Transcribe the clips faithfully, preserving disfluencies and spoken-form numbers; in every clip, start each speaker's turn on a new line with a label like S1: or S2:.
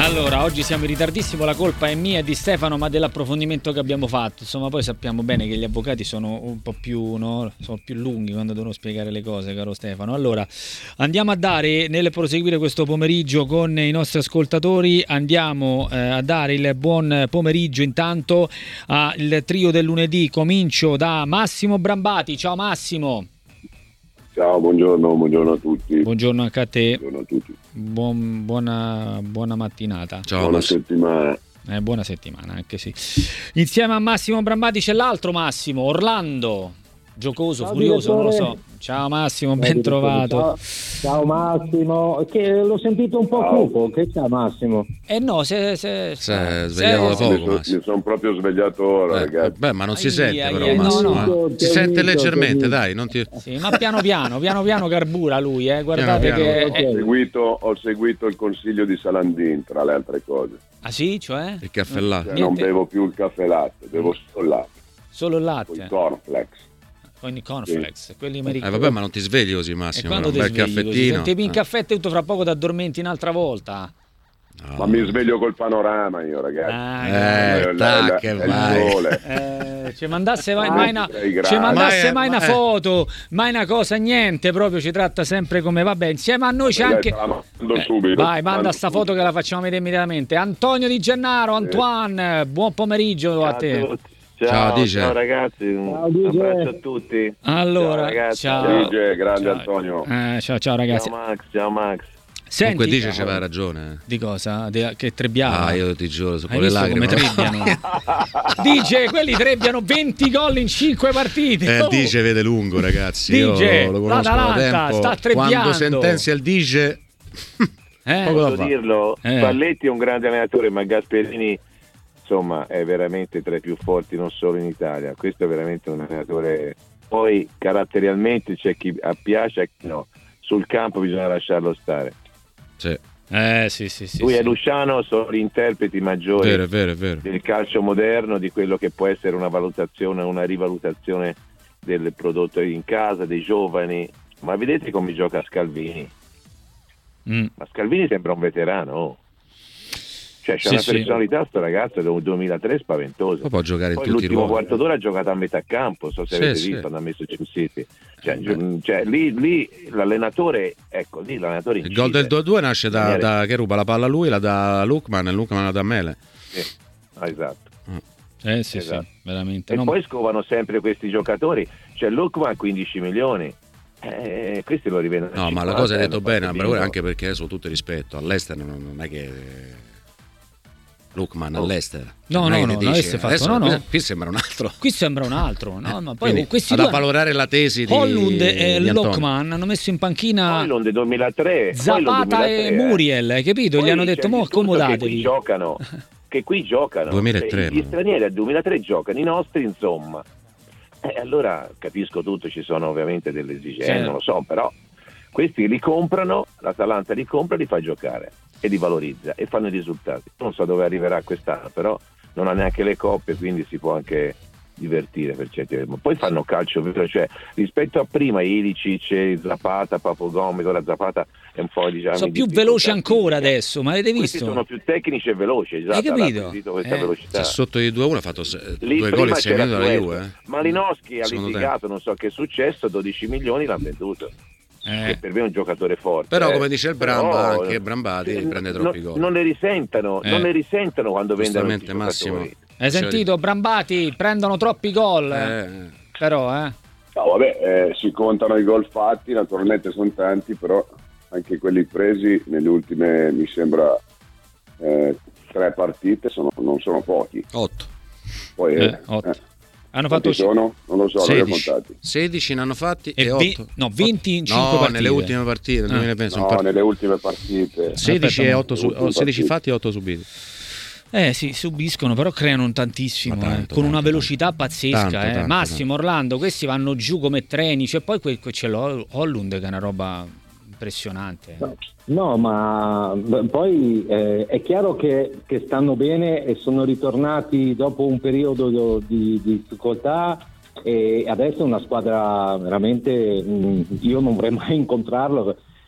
S1: Allora, oggi siamo in ritardissimo, la colpa è mia e di Stefano, ma dell'approfondimento che abbiamo fatto. Insomma, poi sappiamo bene che gli avvocati sono un po' più, no? Sono più lunghi quando devono spiegare le cose, caro Stefano. Allora, andiamo a dare, nel proseguire questo pomeriggio con i nostri ascoltatori, andiamo eh, a dare il buon pomeriggio intanto al trio del lunedì. Comincio da Massimo Brambati. Ciao Massimo.
S2: Ciao, buongiorno, buongiorno a tutti.
S1: Buongiorno anche a te.
S2: Buongiorno a tutti.
S1: Buon, buona, buona mattinata.
S2: Ciao, buona Massimo. settimana.
S1: Eh, buona settimana, anche sì. Insieme a Massimo Brambati c'è l'altro Massimo, Orlando. Giocoso,
S3: ciao,
S1: furioso,
S3: direttore.
S1: non lo so. Ciao Massimo, ben trovato.
S3: Ciao, ciao Massimo, che l'ho sentito un po'
S2: Ciao.
S3: cupo, che c'è Massimo?
S1: Eh no, se, se,
S4: Si è svegliato da
S1: se-
S4: poco,
S2: Mi sono,
S4: Massimo.
S2: mi sono proprio svegliato ora,
S4: Eh,
S2: ragazzi.
S4: beh, ma non si
S1: Ai,
S4: sente
S1: ai,
S4: però
S1: ai,
S4: Massimo,
S1: no,
S3: no.
S4: eh. Si sente
S3: Ti
S4: leggermente,
S3: aiuto,
S4: dai, non ti...
S1: Sì, ma piano piano, piano piano carbura lui, eh. Guardate
S4: Piano
S1: che...
S4: piano.
S1: eh,
S2: Ho seguito, ho seguito il consiglio di Salandin, tra le altre cose.
S1: Ah sì, cioè?
S4: Il caffè là.
S2: Cioè,
S1: Niente.
S2: non bevo più il caffè latte, bevo solo il latte,
S1: Solo il
S2: con
S1: latte,
S2: i cornflakes.
S1: con i cornflakes, quelli
S4: Eh
S1: americani.
S4: vabbè, ma non ti svegli così
S1: E
S4: Massimo,
S1: quando
S4: un
S1: ti
S4: bel
S1: svegli così?
S4: caffettino.
S1: Ti bevi in
S4: Eh.
S1: caffè e tutto fra poco ti addormenti un'altra volta.
S4: No.
S2: Ma mi sveglio col panorama io, ragazzi.
S1: Ah,
S4: Eh,
S2: È il-
S4: tac,
S2: è il-
S4: che
S2: è il
S4: vai.
S2: sole.
S1: Eh, ci mandasse mai, mai una,
S2: sei gradi.
S1: ci mandasse
S4: Ma è-
S1: mai una
S4: ma è-
S1: foto, mai una cosa, niente, proprio ci tratta sempre come vabbè. Insieme a noi c'è
S2: Dai,
S1: anche
S2: te la mando
S1: Eh,
S2: subito.
S1: vai, manda
S2: Mando
S1: sta
S2: subito.
S1: foto che la facciamo vedere immediatamente. Antonio Di Gennaro, Antoine, buon pomeriggio a te.
S5: Ciao, ciao,
S4: Ciao, Dice.
S5: ciao ragazzi, un
S3: Ciao, Dice.
S5: abbraccio a tutti.
S1: Allora,
S5: ciao ragazzi,
S1: ciao.
S2: D J, grande
S1: Ciao.
S2: Antonio.
S1: Eh, ciao, ciao ragazzi.
S5: Ciao Max, ciao Max.
S1: Senti,
S4: Comunque dice c'aveva ragione. eh.
S1: di cosa? De- che trebbiamo.
S4: Ah, io ti giuro, su
S1: Hai
S4: quelle
S1: visto come
S4: lacrime.
S1: trebbiano? Dice, quelli trebbiano venti gol in cinque partite.
S4: Eh,
S1: Oh.
S4: dice vede lungo, ragazzi.
S1: Dice,
S4: Io lo conosco da
S1: l'Atalanta
S4: tempo.
S1: sta trebbiando.
S4: Quando sentenzia il dice
S1: Eh,
S4: Poco da
S5: Posso
S4: fare.
S5: dirlo,
S1: Eh.
S5: Spalletti è un grande allenatore, ma Gasperini insomma è veramente tra i più forti non solo in Italia. Questo è veramente un allenatore. Poi caratterialmente c'è chi piace e chi no. Sul campo bisogna lasciarlo stare.
S4: Sì,
S1: eh, sì, sì, sì.
S5: Lui
S1: sì.
S5: e Luciano sono gli interpreti maggiori
S4: vero, è vero, è vero.
S5: del calcio moderno, di quello che può essere una valutazione, una rivalutazione del prodotto in casa, dei giovani. Ma vedete come gioca Scalvini?
S1: Mm.
S5: Ma Scalvini sembra un veterano, oh. Cioè c'è
S1: Sì,
S5: una
S1: sì.
S5: personalità sto ragazzo del duemilatré spaventoso.
S4: Poi può giocare in
S5: Poi
S4: tutti i
S5: l'ultimo
S4: ruoli.
S5: quarto d'ora ha giocato a metà campo, so se
S4: Sì,
S5: avete
S4: sì.
S5: visto, hanno messo Chelsea City. Cioè,
S4: Eh, beh.
S5: cioè, lì, lì l'allenatore, ecco, lì l'allenatore
S4: Il
S5: incide.
S4: gol del due a due nasce da,
S5: Maniere-
S4: da che ruba la palla a lui, la da Lukman e Lukman la da Mele.
S5: Sì. Ah, esatto.
S1: Eh, sì,
S5: Esatto.
S1: sì, veramente.
S5: E
S1: No,
S5: poi scovano sempre questi giocatori, cioè Lukman quindici milioni, eh, questi lo rivendono.
S4: No, ma la cosa hai detto bene, bravura, anche perché su tutto il rispetto all'estero non non è che Lukman
S5: Oh.
S4: all'estero.
S1: No,
S4: Non è
S1: no,
S4: che
S1: no,
S4: ti
S1: non
S4: dici,
S1: avesse fatto,
S4: adesso
S1: no, no.
S4: qui- Qui sembra un altro.
S1: Qui sembra un altro, no? Ma poi
S4: Quindi,
S1: questi
S4: ad
S1: due,
S4: avvalorare la tesi di
S1: Hollund e
S4: di Antonio.
S1: Lockman hanno messo in panchina
S5: Poi del duemilatré,
S1: Zapata
S5: poi
S1: e
S5: duemilatré, eh.
S1: Muriel, hai capito? Gli
S5: Poi
S1: hanno
S5: c'è
S1: detto,
S5: il
S1: mo
S5: discorso che qui
S1: accomodatevi.
S5: giocano, che qui giocano.
S4: duemilatré,
S5: E gli
S4: ma-
S5: stranieri al duemilatré giocano, i nostri insomma. E allora capisco tutto, ci sono ovviamente delle esigenze,
S1: Certo.
S5: non lo so, però questi li comprano, l'Atalanta li compra e li fa giocare e li valorizza e fanno i risultati. Non so dove arriverà quest'anno, però non ha neanche le coppe, quindi si può anche divertire per certi versi. Ma poi fanno calcio vero, cioè rispetto a prima Ilicic, Zapata, Papogomito, la Zapata è un po' diciamo
S1: Sono
S5: in
S1: più
S5: difficoltà
S1: veloci ancora
S5: fisica.
S1: adesso, ma avete
S5: Questi
S1: visto?
S5: sono più tecnici e veloci, esatto,
S1: Hai capito?
S5: hanno acquisito questa
S1: Eh.
S5: velocità.
S4: Se sotto i due a uno ha fatto se-
S5: Lì
S4: due
S5: prima
S4: gol in sei
S5: c'era
S4: minuti dalla
S5: Sueto.
S4: Juve. eh.
S5: Malinowski ha
S4: Secondo
S5: litigato, non so che è successo, dodici milioni l'ha venduto.
S1: Eh.
S5: Che per me è un giocatore forte.
S4: Però
S5: eh.
S4: come dice il Bramba,
S5: Però,
S4: anche Brambati
S5: eh,
S4: prende
S5: non-
S4: troppi gol.
S5: Non le risentano,
S1: Eh.
S5: non le risentano quando vendono questi
S4: Giustamente Massimo.
S5: giocatori.
S1: Hai sentito? Brambati prendono troppi gol.
S4: Eh,
S1: Però, eh.
S2: No, vabbè, eh, si contano i gol fatti, naturalmente sono tanti, però anche quelli presi nelle ultime, mi sembra, eh, tre partite sono- non sono pochi.
S4: otto.
S2: Poi,
S1: Eh,
S2: eh,
S1: otto.
S2: eh,
S1: Hanno fatto
S2: quanti sono? Non lo so, non li ho
S4: sedici.
S2: contati.
S4: sedici ne hanno fatti e,
S1: E
S4: otto.
S1: ve- no, venti in cinque
S4: no,
S1: partite.
S4: nelle ultime partite, nel
S1: Ah.
S4: duemilaventi sono
S2: No,
S4: partite.
S2: nelle ultime partite.
S4: sedici
S1: Aspetta,
S4: e
S1: ma-
S4: otto su-
S2: le ultime
S4: sedici
S2: partite.
S4: fatti e otto subiti.
S1: Eh sì, subiscono, però creano tantissimo,
S4: Ma tanto,
S1: eh, con una
S4: tanto,
S1: velocità pazzesca.
S4: tanto,
S1: eh.
S4: tanto,
S1: Massimo, Orlando, questi vanno giù come treni, cioè poi que- que- c'è l'Ho- Hollund che è una roba impressionante.
S3: No, no, ma b- poi eh, è chiaro che, che stanno bene e sono ritornati dopo un periodo di, di difficoltà e adesso è una squadra veramente, mh, io non vorrei mai incontrarlo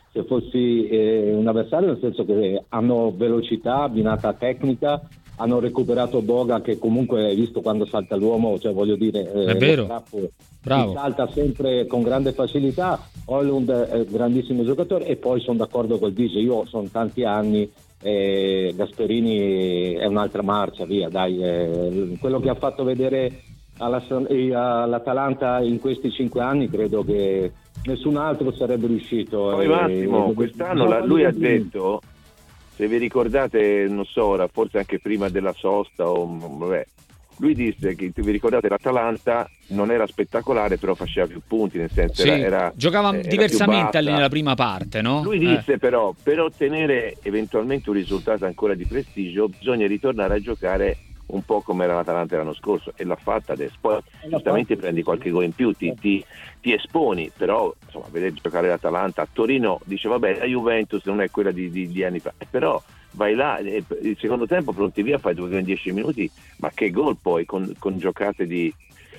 S3: se fossi eh, un avversario, nel senso che hanno velocità, abbinata tecnica, hanno recuperato Boga che comunque hai visto quando salta l'uomo, cioè voglio dire, eh,
S1: è vero,
S3: Trappo,
S1: bravo,
S3: salta sempre con grande facilità. Højlund è un grandissimo giocatore, e poi sono d'accordo col Dice, io sono tanti anni, eh, Gasperini è un'altra marcia, via, dai, eh, quello che ha fatto vedere alla, all'Atalanta in questi cinque anni credo che nessun altro sarebbe riuscito.
S5: Poi
S3: eh,
S5: Massimo,
S3: eh,
S5: quest'anno la, lui ha detto, se vi ricordate, non so ora, forse anche prima della sosta, o, vabbè, lui disse che, vi ricordate, l'Atalanta non era spettacolare, però faceva più punti, nel senso
S1: sì,
S5: era, era
S1: giocava
S5: era
S1: diversamente nella prima parte, no?
S5: Lui disse
S1: eh.
S5: però, per ottenere eventualmente un risultato ancora di prestigio bisogna ritornare a giocare un po' come era l'Atalanta l'anno scorso, e l'ha fatta adesso. Poi giustamente prendi qualche gol in più, ti, ti, ti esponi, però insomma, vedere giocare l'Atalanta a Torino, dice vabbè, la Juventus non è quella di, di, di anni fa, però vai là, il secondo tempo pronti via, fai due in dieci minuti, ma che gol poi con, con giocate di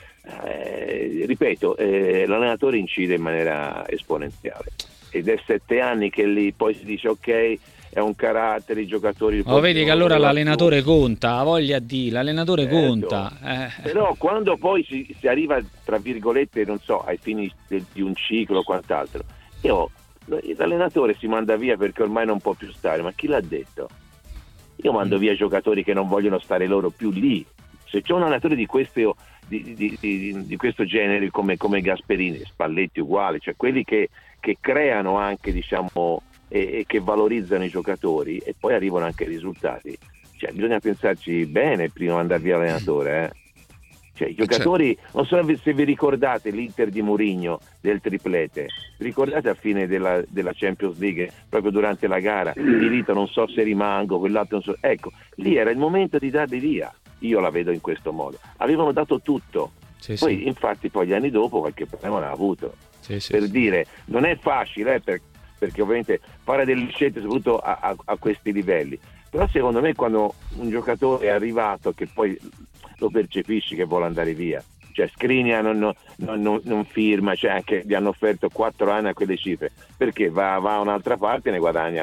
S5: eh, ripeto, eh, l'allenatore incide in maniera esponenziale, ed è sette anni che lì poi si dice ok, è un carattere, i giocatori.
S1: Oh, vedi che allora l'allenatore conta, ha voglia di, l'allenatore certo. conta. Eh.
S5: Però quando poi si, si arriva, tra virgolette, non so, ai fini di, di un ciclo o quant'altro, io, l'allenatore si manda via perché ormai non può più stare, ma chi l'ha detto? Io mando via giocatori che non vogliono stare loro più lì. Se c'è un allenatore di questo, di, di, di, di questo genere come, come Gasperini, Spalletti uguale, cioè quelli che, che creano anche, diciamo, e, e che valorizzano i giocatori, e poi arrivano anche ai risultati, cioè bisogna pensarci bene prima di andare via l'allenatore, eh? Cioè i giocatori, non so se vi ricordate l'Inter di Mourinho del triplete, vi ricordate a fine della, della Champions League, proprio durante la gara, Milito non so se rimango, quell'altro non so, ecco, lì era il momento di darli via, io la vedo in questo modo, avevano dato tutto, sì, poi sì. Infatti poi gli anni dopo qualche problema l'ha avuto, sì, sì, per sì. dire, non è facile eh, per, perché ovviamente fare delle scelte soprattutto a, a, a questi livelli, però secondo me quando un giocatore è arrivato che poi lo percepisci che vuole andare via, cioè Skriniar non, non, non, non firma, cioè anche gli hanno offerto quattro anni a quelle cifre, perché va, va a un'altra parte e ne guadagna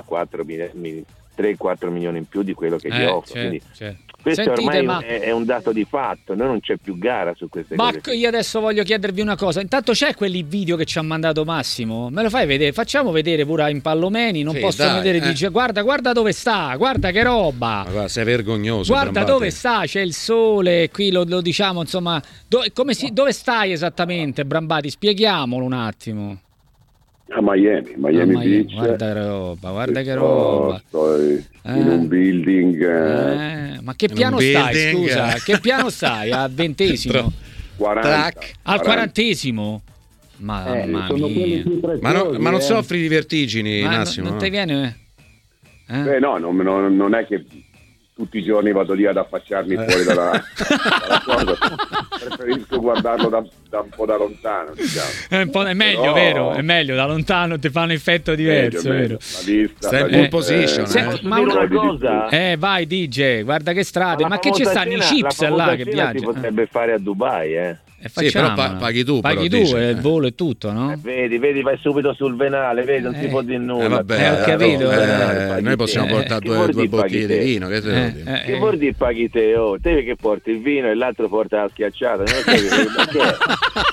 S5: tre quattro milioni in più di quello che eh, gli offre, certo, quindi certo. Questo Sentite, ormai ma... è, è un dato di fatto, no? Non c'è più gara su queste
S1: ma
S5: cose.
S1: Io adesso voglio chiedervi una cosa, intanto c'è quelli video che ci ha mandato Massimo, me lo fai vedere? Facciamo vedere pure in Pallomeni, non sì, posso dai, vedere, eh. dice guarda guarda dove sta, guarda che roba, ma guarda,
S4: sei vergognoso,
S1: guarda
S4: Brambate.
S1: Dove sta, c'è il sole qui, lo, lo diciamo insomma, do, come si, dove stai esattamente Brambati, spieghiamolo un attimo.
S2: A Miami, Miami,
S1: a Miami.
S2: Beach.
S1: Guarda che roba, guarda che roba.
S2: Sto in eh. un building. Eh.
S1: Eh. Ma che piano stai, scusa? Che piano stai? Al ventesimo?
S2: quaranta.
S1: Al quarantesimo? Mamma
S3: eh,
S1: mia.
S4: Ma, no, ma non soffri di vertigini,
S1: ma
S4: Massimo?
S1: Non, non ti viene?
S2: Eh? Beh, no, non, non, non è che tutti i giorni vado lì ad affacciarmi eh. fuori dalla, dalla cosa. Preferisco guardarlo da, da un po' da lontano, diciamo.
S1: È, un po', è meglio, Però... vero? È meglio da lontano, ti fa un effetto diverso, meglio, vero?
S2: La vista,
S4: stai in pole position. Eh.
S1: Senti, eh. Ma una cosa, eh, vai D J, guarda che strade, ma, ma che ci stanno i chips là che viaggiano?
S5: Si potrebbe fare a Dubai, eh.
S1: E sì,
S4: però pa- paghi tu,
S1: paghi
S4: però,
S1: tu
S4: dice,
S1: il volo e tutto, no?
S5: Eh, vedi, vedi, vai subito sul venale, vedi, non eh. si può dire nulla.
S4: Eh, vabbè,
S1: eh, ho capito.
S4: Eh, noi possiamo portare
S5: eh,
S4: due, due bottiglie di vino, che,
S1: eh, eh,
S5: che vuol dire paghi te? Oh, te che porti il vino e l'altro porta la schiacciata, non so, ma che è?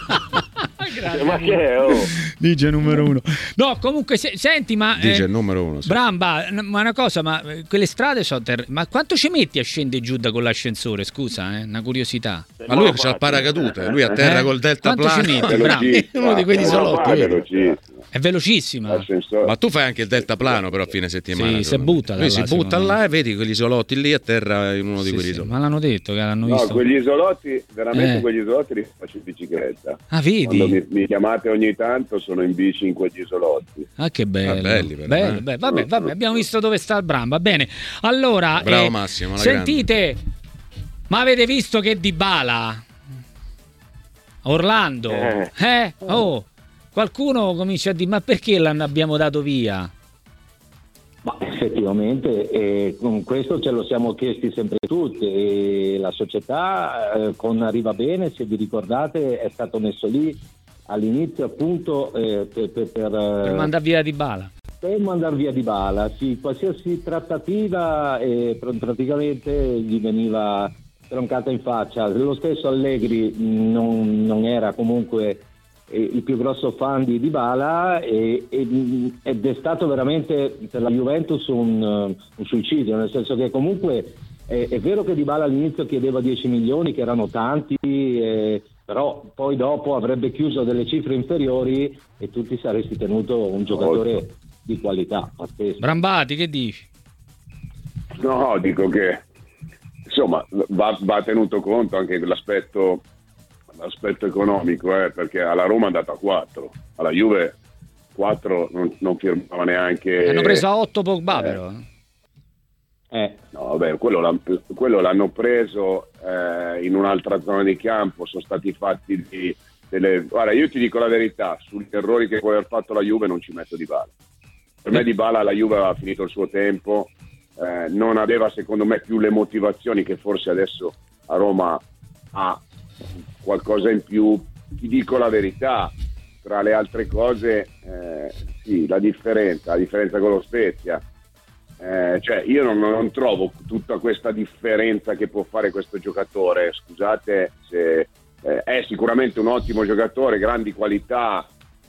S1: Grazie.
S5: Ma che è? Oh?
S1: Dice numero uno. No, comunque se, senti, ma
S4: dice
S1: eh,
S4: numero uno. Sì.
S1: Bramba, ma una cosa, ma quelle strade sono ter- ma quanto ci metti a scendere giù da con l'ascensore? Scusa, eh, una curiosità.
S4: Ma lui c'ha il paracadute, lui a terra eh? col deltaplano.
S1: Quanto ci metti? Bravo. Uno di quelli solotti. È velocissima.
S4: Ma tu fai anche il deltaplano però a fine settimana.
S1: Sì, si butta
S4: lui
S1: là,
S4: si butta là e vedi quegli isolotti lì a terra in uno sì, di quelli
S1: sì,
S4: isolotti.
S1: Ma l'hanno detto che l'hanno
S2: no,
S1: visto.
S2: quegli isolotti, veramente
S1: eh.
S2: quegli isolotti li faccio in bicicletta.
S1: Ah, vedi?
S2: Quando mi, mi chiamate ogni tanto sono in bici in quegli isolotti.
S1: Ah, che bello.
S4: Ah, belli, però,
S1: bello,
S4: eh.
S1: bello. Vabbè, vabbè, abbiamo visto dove sta il Bramba. Bene. Allora,
S4: bravo
S1: eh,
S4: Massimo,
S1: sentite, ma avete visto che Dybala Orlando?
S5: Eh.
S1: eh? Oh. Qualcuno comincia a dire ma perché l'hanno abbiamo dato via?
S3: Ma effettivamente eh, con questo ce lo siamo chiesti sempre tutti e la società eh, con Arriva Bene, se vi ricordate, è stato messo lì all'inizio appunto eh, per, per, per,
S1: per mandare via Dybala.
S3: Potremmo andare via Dybala, sì, qualsiasi trattativa eh, pr- praticamente gli veniva troncata in faccia. Lo stesso Allegri non, non era comunque eh, il più grosso fan di Dybala e, e, ed è stato veramente per la Juventus un, un suicidio, nel senso che comunque eh, è vero che Dybala all'inizio chiedeva dieci milioni, che erano tanti, eh, però poi dopo avrebbe chiuso delle cifre inferiori e tu ti saresti tenuto un giocatore di qualità pazzesco.
S1: Brambati, che dici?
S2: No, dico che insomma va, va tenuto conto anche dell'aspetto l'aspetto economico, eh, perché alla Roma è andata a quattro, alla Juve quattro non, non firmava neanche.
S1: Hanno preso a otto Pogba,
S2: eh,
S1: però.
S3: Eh.
S2: No, vabbè, quello, l'hanno, quello l'hanno preso eh, in un'altra zona di campo, sono stati fatti di, delle... Guarda, io ti dico la verità, sugli errori che può aver fatto la Juve non ci metto Dybala. Per me Dybala la Juve aveva finito il suo tempo, eh, non aveva secondo me più le motivazioni che forse adesso a Roma ha qualcosa in più. Ti dico la verità, tra le altre cose, eh, sì, la differenza, la differenza con lo Spezia. Eh, cioè io non, non trovo tutta questa differenza che può fare questo giocatore, scusate se eh, è sicuramente un ottimo giocatore, grandi qualità,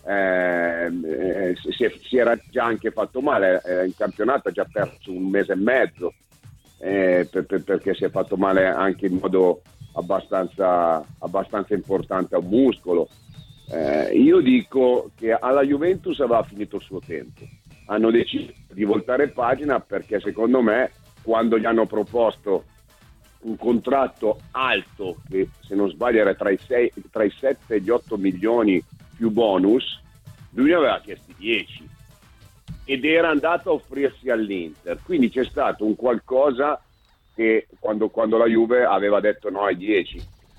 S2: eh, eh, si, è, si era già anche fatto male eh, in campionato, ha già perso un mese e mezzo eh, per, per, perché si è fatto male anche in modo abbastanza, abbastanza importante a un muscolo. Eh, io dico che alla Juventus aveva finito il suo tempo, hanno deciso di voltare pagina perché secondo me quando gli hanno proposto un contratto alto, che se non sbaglio era tra i, sei, tra i sette e gli otto milioni più bonus, lui ne aveva chiesti dieci ed era andato a offrirsi all'Inter, quindi c'è stato un qualcosa che quando, quando la Juve aveva detto no ai dieci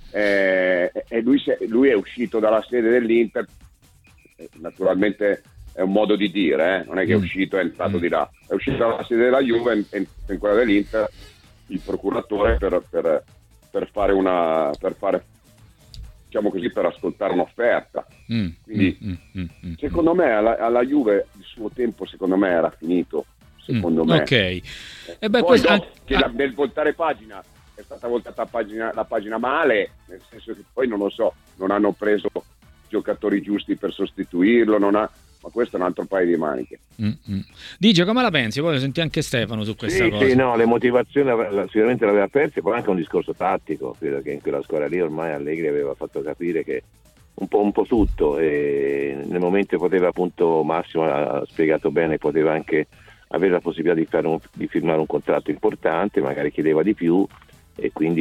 S2: eh, e lui, se, lui è uscito dalla sede dell'Inter, naturalmente è un modo di dire, eh? Non è che è uscito e è entrato mm. di là, è uscito dalla sede della Juve e in quella dell'Inter il procuratore per, per, per fare una per fare diciamo così per ascoltare un'offerta. Mm. Quindi mm, mm, mm, secondo me alla, alla Juve il suo tempo secondo me era finito, secondo mm. me.
S1: Ok. E beh,
S2: poi
S1: questo...
S2: no, che ah. nel voltare pagina è stata voltata la pagina, la pagina male, nel senso che poi non lo so, non hanno preso giocatori giusti per sostituirlo, non ha ma questo è un altro paio di maniche.
S1: Mm-hmm. Dice, come la pensi? Poi senti anche Stefano su questa
S5: sì,
S1: cosa.
S5: Sì, no, le motivazioni sicuramente l'aveva persa, poi anche un discorso tattico, credo che in quella squadra lì ormai Allegri aveva fatto capire che un po', un po' tutto, e nel momento poteva appunto, Massimo ha spiegato bene, poteva anche avere la possibilità di, fare un, di firmare un contratto importante, magari chiedeva di più e quindi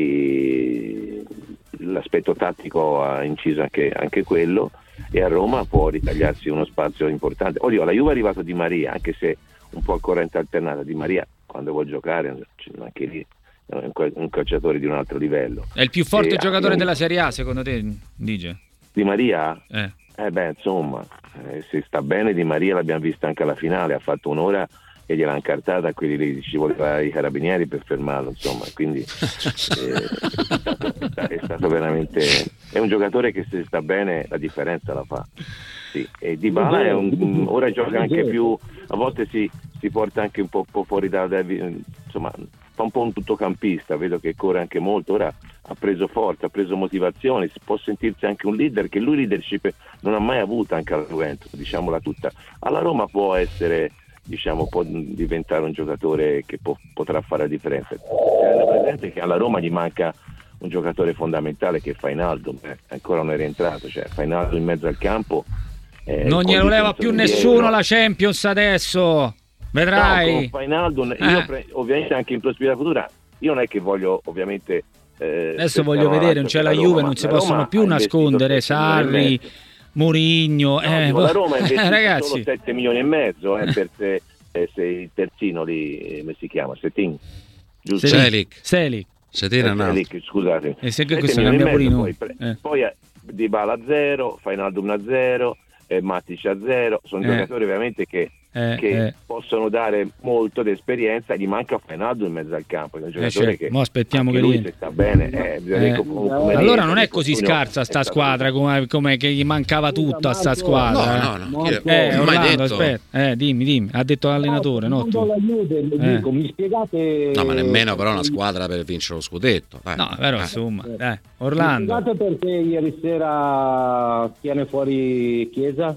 S5: poi l'aspetto tattico ha inciso anche, anche quello, e a Roma può ritagliarsi uno spazio importante. Oddio, alla Juve è arrivato Di Maria, anche se un po' a corrente alternata. Di Maria quando vuol giocare anche lì è un calciatore di un altro livello.
S1: È il più forte
S5: e
S1: giocatore
S5: un...
S1: della Serie A secondo te, dice?
S5: Di Maria?
S1: Eh,
S5: eh beh insomma eh, se sta bene Di Maria, l'abbiamo visto anche alla finale, ha fatto un'ora e gliel'ha incartata a quelli lì, ci voleva i carabinieri per fermarlo, insomma, quindi eh, è, stato, è stato veramente, è un giocatore che se sta bene la differenza la fa, sì. E Dybala è un, ora gioca anche più, a volte si, si porta anche un po', po' fuori da, da, insomma fa un po' un tuttocampista, vedo che corre anche molto, ora ha preso forza, ha preso motivazione, si può sentirsi anche un leader che lui leadership non ha mai avuto anche alla Juventus, diciamola tutta. Alla Roma può essere, diciamo, può diventare un giocatore che può, potrà fare la differenza. Tenete presente che alla Roma gli manca un giocatore fondamentale che è Wijnaldum, eh, ancora non è rientrato, cioè Wijnaldum in mezzo al campo eh,
S1: non glielo leva più nessuno dietro. La Champions adesso, vedrai.
S5: No, con Wijnaldum, eh. io pre- ovviamente anche in prospettiva futura, io non è che voglio ovviamente eh,
S1: adesso voglio vedere, non c'è la, la Juve, Roma, non si possono Roma più nascondere Sarri, Mourinho,
S5: no,
S1: eh,
S5: tipo, la Roma ha investito
S1: ragazzi,
S5: solo sette milioni e mezzo eh, per se, eh, se il terzino lì, come si chiama? Setin, giusto?
S4: Selic.
S1: Selic.
S4: Setin, no.
S5: Selic, scusate.
S1: E se questo cambia Mourinho.
S5: Poi, eh. poi Dybala a zero, Wijnaldum a zero, eh, Matic a zero, sono
S1: eh.
S5: giocatori veramente che
S1: eh,
S5: che
S1: eh.
S5: possono dare molto d'esperienza. Gli manca Fenaldo in mezzo al campo, è un giocatore
S1: Eh, certo.
S5: che
S1: Mo aspettiamo
S5: anche
S1: che
S5: lui,
S1: rientri.
S5: se sta bene, eh, bisogna
S1: Eh.
S5: come- come
S1: Allora
S5: rientra,
S1: non è
S5: il
S1: così
S5: fortunio
S1: scarsa sta
S5: è stato
S1: squadra come, come che gli mancava tutto a sta squadra.
S4: No, no, no. Chi-
S1: Eh,
S4: chi mai
S1: Orlando,
S4: detto?
S1: aspetta, eh, dimmi, dimmi, ha detto l'allenatore, no tu.
S3: La Juve, le
S1: Eh.
S3: dico, mi spiegate...
S4: No, ma nemmeno però una squadra per vincere lo scudetto. Vai.
S1: No, però
S4: Eh.
S1: insomma, dai,
S3: Mi
S1: Orlando.
S3: spiegate perché ieri sera tiene fuori Chiesa?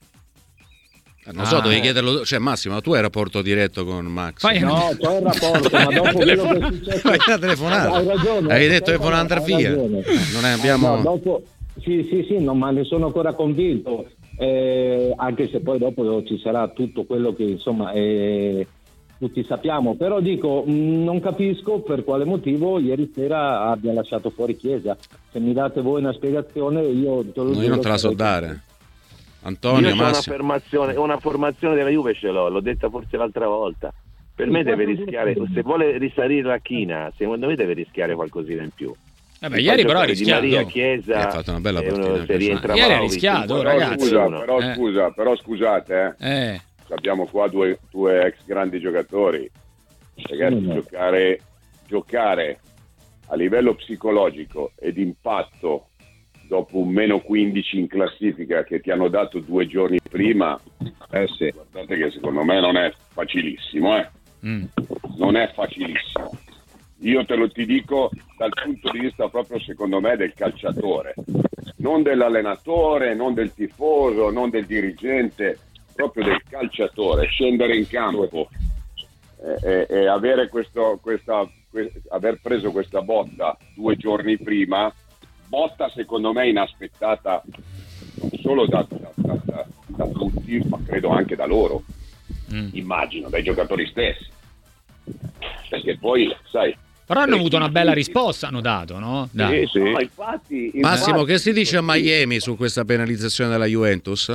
S4: Eh, Non so,
S1: Ah.
S4: dovevi chiederlo. Cioè, Massimo, tu hai rapporto diretto con Max?
S1: Fai-
S3: No, c'ho il rapporto, ma dopo quello che è successo...
S4: Fai una telefonata.
S3: Hai ragione.
S4: Avevi detto che
S3: Stefano,
S4: voleva andare
S3: hai
S4: via.
S3: ragione.
S4: Non è- abbiamo-
S3: No, dopo... Sì, sì, sì, no, ma ne sono ancora convinto. Eh, anche se poi dopo ci sarà tutto quello che insomma eh, tutti sappiamo, però dico mh, non capisco per quale motivo ieri sera abbia lasciato fuori Chiesa. Se mi date voi una spiegazione io te lo
S4: No, io
S3: giuro
S4: non te la so
S3: che-
S4: dare. Antonio,
S5: Io c'ho una
S4: Massimo.
S5: formazione, una formazione della Juve ce l'ho, l'ho detta forse l'altra volta. Per me deve rischiare, se vuole risalire la china, secondo me deve rischiare qualcosina in più.
S1: Vabbè, ieri però ha
S5: Di Maria,
S1: rischiato.
S5: Chiesa,
S4: Eh, ha fatto una bella
S5: eh,
S4: partita,
S5: uno-
S4: mi
S5: se
S4: piace.
S5: rientra
S1: Ieri ha
S5: Vlahovic,
S1: rischiato,
S5: un po'
S2: Però
S1: ragazzi.
S2: scusa,
S5: uno.
S2: però
S1: Eh.
S2: scusa, però scusate, eh.
S1: Eh,
S2: abbiamo qua due, due ex grandi giocatori. Ragazzi,
S3: Mm.
S2: giocare, giocare a livello psicologico ed impatto dopo un meno quindici in classifica che ti hanno dato due giorni prima, eh sì, guardate che secondo me non è facilissimo, eh.
S1: mm.
S2: Non è facilissimo. Io te lo ti dico dal punto di vista proprio secondo me del calciatore, non dell'allenatore, non del tifoso, non del dirigente, proprio del calciatore. Scendere in campo e, e, e avere questo, questa, que- aver preso questa botta due giorni prima, botta secondo me inaspettata non solo da, da, da, da, da tutti, ma credo anche da loro,
S1: Mm.
S2: immagino, dai giocatori stessi, perché poi sai.
S1: Però hanno avuto una bella risposta, hanno dato, no? Dai.
S5: Sì, sì.
S2: No, infatti, infatti,
S4: Massimo, che si dice a Miami su questa penalizzazione della Juventus?